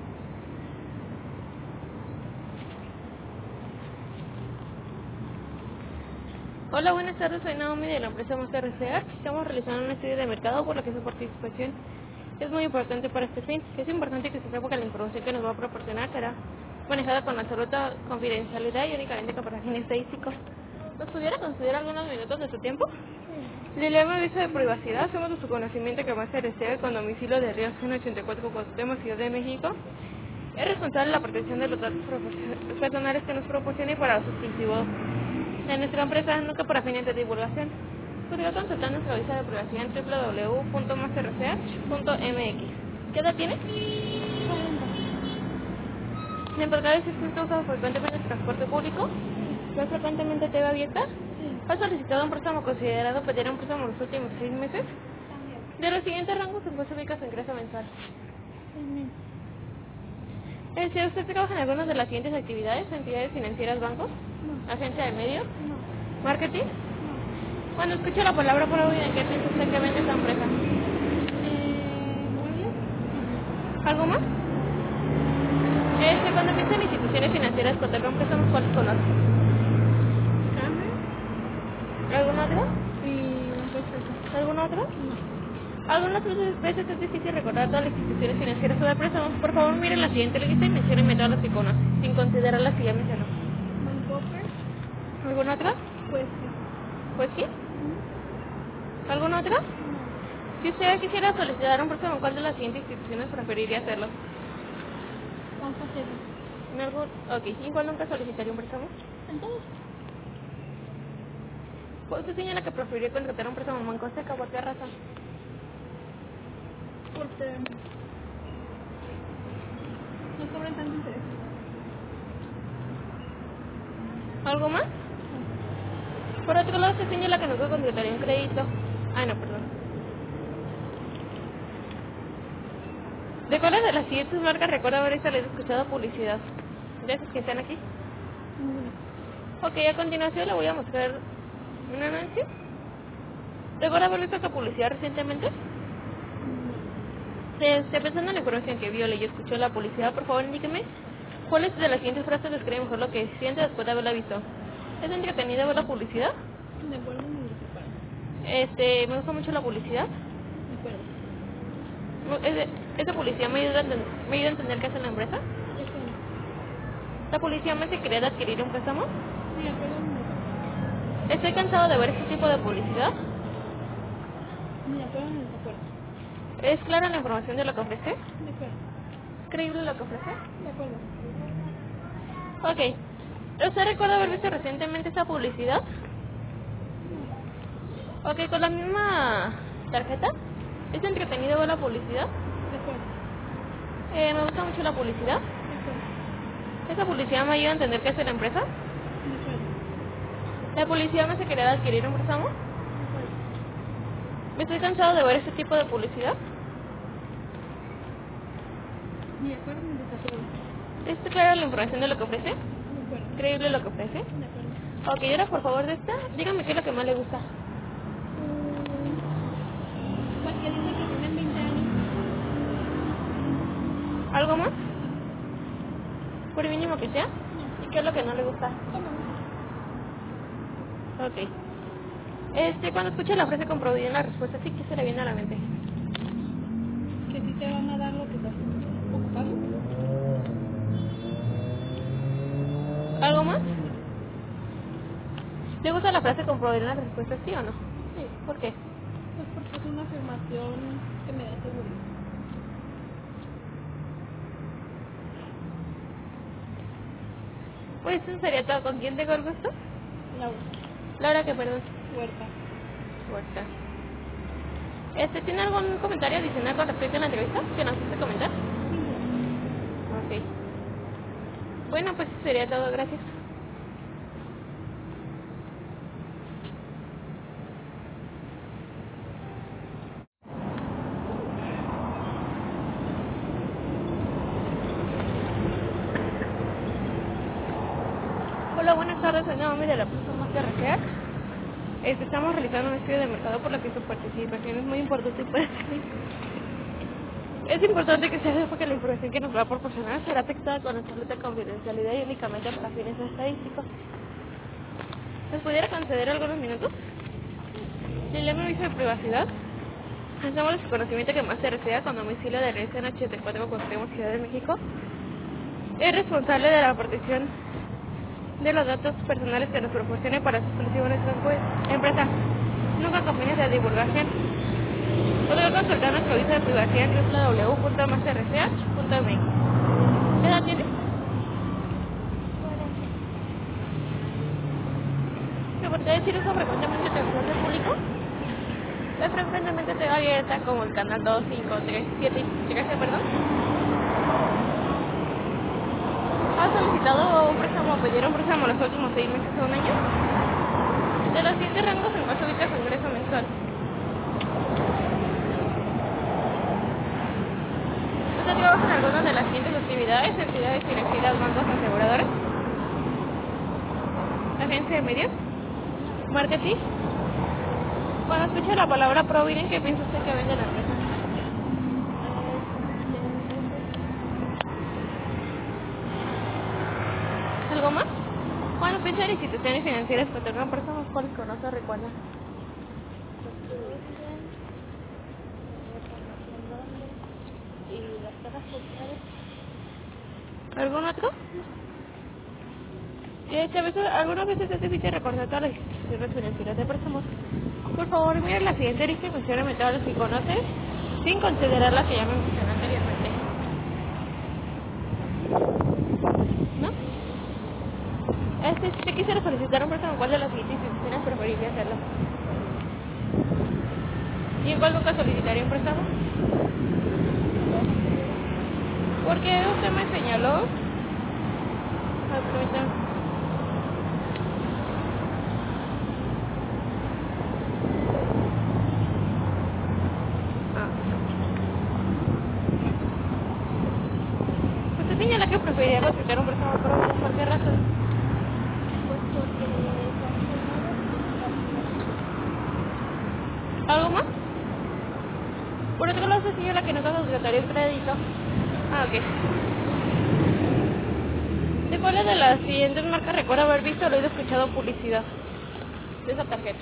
Hola, buenas tardes. Soy Naomi de la empresa Master Research. Estamos realizando un estudio de mercado por lo que su participación es muy importante para este fin. Es importante que se sepa que la información que nos va a proporcionar será manejada con absoluta confidencialidad y únicamente para fines estadísticos. ¿Nos pudiera conceder algunos minutos de su tiempo? Le leemos aviso de privacidad. Hacemos de su conocimiento que Master Research con domicilio de Río 184 Cuauhtémoc, Ciudad de México, es responsable de la protección de los datos personales que nos proporciona y para uso exclusivo de nuestra empresa, nunca para fines de divulgación. Podría consultar nuestra aviso de privacidad en www.masterresearch.mx. ¿Qué edad tiene? ¿Le importa si usted usa frecuentemente el transporte público? ¿Ve frecuentemente TV abierta? ¿Ha solicitado un préstamo considerado pedir un préstamo en los últimos 6 meses? De los siguientes rangos se ubica su ingreso mensual. Si usted trabaja en algunas de las siguientes actividades: entidades financieras, bancos, agencia de medios, marketing. Cuando escucha la palabra fraude, ¿en qué piensa usted que vende esta empresa? ¿Algo más? Cuando piensa en instituciones financieras que otorgan préstamos, ¿cuáles conoce? ¿Alguna otra? ¿Alguna otra? Algunas veces es difícil recordar todas las instituciones financieras o de préstamos. Por favor, miren la siguiente lista y menciónenme todas las que conoce, sin considerar las que ya mencionó. ¿Alguna otra? Pues sí. ¿Alguna otra? Si usted quisiera solicitar un préstamo, ¿cuál de las siguientes instituciones preferiría hacerlo? ¿En algún? Ok. ¿Y en cuál nunca solicitaría un préstamo? En todos. Pues usted señala que preferiría contratar un préstamo en Banco Azteca. ¿Por qué razón? Porque no cobran tanto interés. ¿Algo más? Por otro lado, usted señala que nunca contrataría un crédito. Ah, no, perdón. ¿De cuáles de las siguientes marcas recuerda haber escuchado publicidad? ¿De esos que están aquí? Ok, a continuación le voy a mostrar un anuncio. ¿Recuerda haber visto esta publicidad recientemente? Pensando en la información que vio, leyó y escuchó la publicidad, por favor indíqueme cuáles de las siguientes frases describen mejor lo que siente después de haberla visto. ¿Es entretenido ver la publicidad? De acuerdo, me gusta. Me gusta mucho la publicidad. De acuerdo. ¿Esta publicidad me ayuda a entender qué hace la empresa? De acuerdo. ¿La publicidad me hace querer adquirir un préstamo? De acuerdo, me gusta. Estoy cansado de ver este tipo de publicidad. De acuerdo, me acuerdo. ¿Es clara la información de lo que ofrece? De acuerdo. ¿Es creíble lo que ofrece? De acuerdo. Ok. ¿Usted recuerda haber visto recientemente esta publicidad? Ok, con la misma tarjeta. ¿Es entretenido ver la publicidad? De acuerdo. Me gusta mucho la publicidad. De acuerdo. ¿Esta publicidad me ayuda a entender qué hace la empresa? De acuerdo. ¿La publicidad me hace querer adquirir un préstamo? De acuerdo. Estoy cansado de ver este tipo de publicidad. Ni acuerdo ni desacuerdo. ¿Está clara la información de lo que ofrece? De acuerdo. ¿Creíble lo que ofrece? De acuerdo. Ok, y ahora por favor de esta, dígame qué es lo que más le gusta. Pues que dice que tienen 20 años. ¿Algo más? Por mínimo que sea. ¿Y qué es lo que no le gusta? Ok. Cuando escuche la frase con probabilidad en la respuesta, ¿sí que se le viene a la mente? Que sí te van a dar lo que estás ocupando. ¿Algo más? ¿Le gusta la frase con probabilidad en la respuesta, sí o no? Sí. ¿Por qué? Pues porque es una afirmación que me da seguridad. Pues eso sería todo. ¿Con quién tengo el gusto? Laura. Laura, que perdón. Huerta. Huerta. ¿Tiene algún comentario adicional con respecto a la entrevista que nos guste comentar? Ok. Bueno, pues eso sería todo. Gracias. Hola, buenas tardes. Soy Naomi de la empresa Master Research. Estamos realizando un estudio de mercado por lo que su participación es muy importante para servir. Es importante que se sepa que la información que nos va a proporcionar será textada con absoluta confidencialidad y únicamente para fines estadísticos. ¿Nos pudiera conceder algunos minutos? Le llamo aviso de privacidad. Hacemos el conocimiento que Master Research, con domicilio de Realización 84 Construimos Ciudad de México, es responsable de la protección de los datos personales que nos proporcione para su exclusivo nuestra empresa. Nunca con fines de divulgación. Podrá consultar nuestro aviso de privacidad en www.masterresearch.mx. ¿Qué edad tiene? ¿Me podría decir uso frecuentemente transporte público? Es frecuentemente te abierta como el canal 2, 5, 3, 7 y 13, perdón. ¿Ha solicitado un préstamo o pedir un préstamo los últimos 6 meses o un año? De los siguientes rangos en cuál se ubica su ingreso mensual. ¿Usted trabaja en alguna de las siguientes actividades, entidades financieras, bancos, aseguradoras? ¿Agencia de medios? ¿Marketing? Cuando escucha la palabra Provident, ¿qué piensa usted que vende la empresa? ¿Algo más? Bueno, piensa en instituciones financieras que otorgan préstamos, ¿cuáles conoce o recuerda? ¿Algún otro? Algunas veces es difícil recordar todas las instituciones financieras de préstamos. Por favor, mire la siguiente lista y mencione todas las que conoce, sin considerar las que ya me mencioné anteriormente. ¿No? Si usted quisiera solicitar un préstamo, ¿cuál de las siguientes instituciones preferiría hacerlo? ¿Y en cuál nunca solicitaría un préstamo? Porque usted me señaló. Permítame. Usted señala que preferiría solicitar un préstamo, pero ¿por qué razón? ¿Algo más? Por otro lado, se señala que nunca solicitaría un crédito. Ok. ¿De cuáles de las siguientes marcas recuerda haber visto o oído escuchado publicidad de esa tarjeta?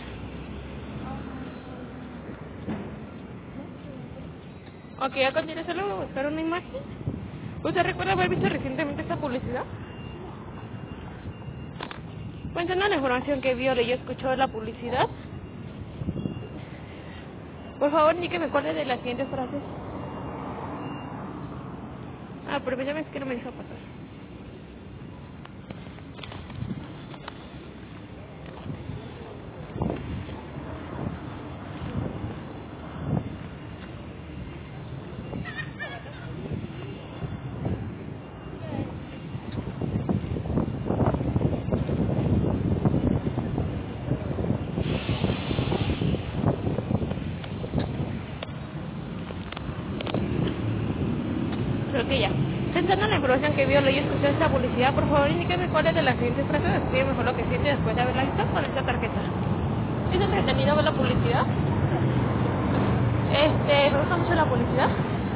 Ok, a continuación le voy a buscar una imagen. ¿Usted recuerda haber visto recientemente esta publicidad? Cuéntanos la información que vio, leyó, escuchó de la publicidad. Por favor, indíqueme cuáles de las siguientes frases. Permítame, es que no me deja pasar. información que vio, leyó, escuchó esta publicidad, por favor indíqueme cuál es de las siguientes frases describe mejor lo que siente después de haberla visto con esta tarjeta. ¿Es entretenido ver la publicidad? Me gusta mucho la publicidad.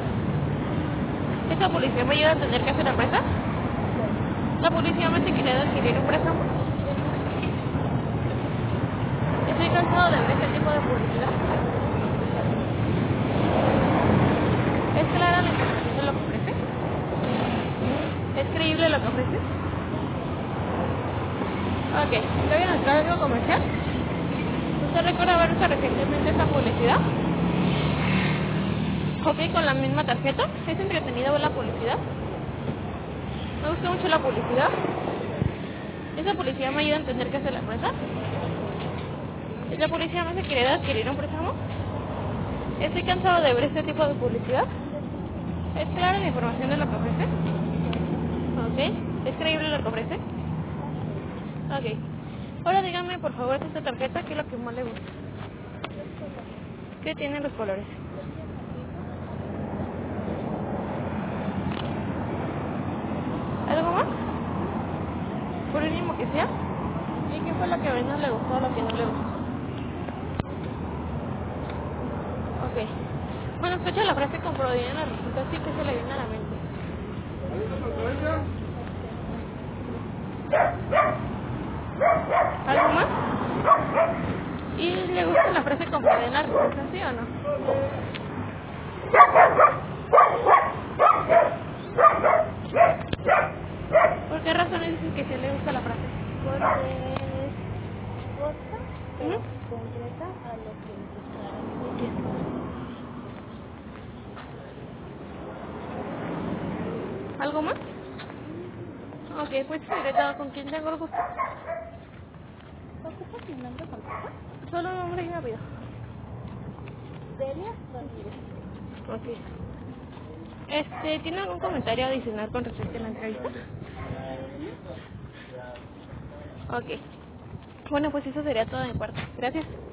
¿Esta publicidad me ayuda a entender qué hace la empresa? La publicidad me hace querer adquirir un préstamo. Estoy cansado de ver este tipo de publicidad. ¿Es clara la información de lo que ofrece? ¿Es creíble lo que ofrece? Ok, estoy en el código comercial. ¿Usted recuerda haber visto recientemente esta publicidad? Ok, con la misma tarjeta. ¿Es entretenido ver la publicidad? Me gusta mucho la publicidad. ¿Esa publicidad me ayuda a entender qué hace la empresa? ¿La publicidad me hace querer adquirir un préstamo? Estoy cansado de ver este tipo de publicidad. ¿Es clara la información de lo que ofrece? Ok. ¿Es creíble lo que ofrece? Ok. Ahora dígame, por favor, esta tarjeta, ¿qué es lo que más le gusta? ¿Qué tienen los colores? ¿Algo más? Por mínimo que sea. ¿Y qué fue lo que menos le gustó o lo que no le gustó? Ok. Bueno, escucha la frase con probabilidad en la respuesta, así que se le viene a la mente. ¿Algo más? ¿Y le gusta la frase con probabilidad en la respuesta, sí o no? ¿Por qué razones dicen que sí le gusta la frase? Porque es corta, pero concreta a lo que necesitamos. ¿Algo más? Ok, pues secretado, ¿con quién tengo el gusto? ¿Ocupas mi nombre completo? Solo nombre y apellido. Delia Ramírez. Ok. ¿Tiene algún comentario adicional con respecto a la entrevista? Ok. Bueno, pues eso sería todo de mi parte. Gracias.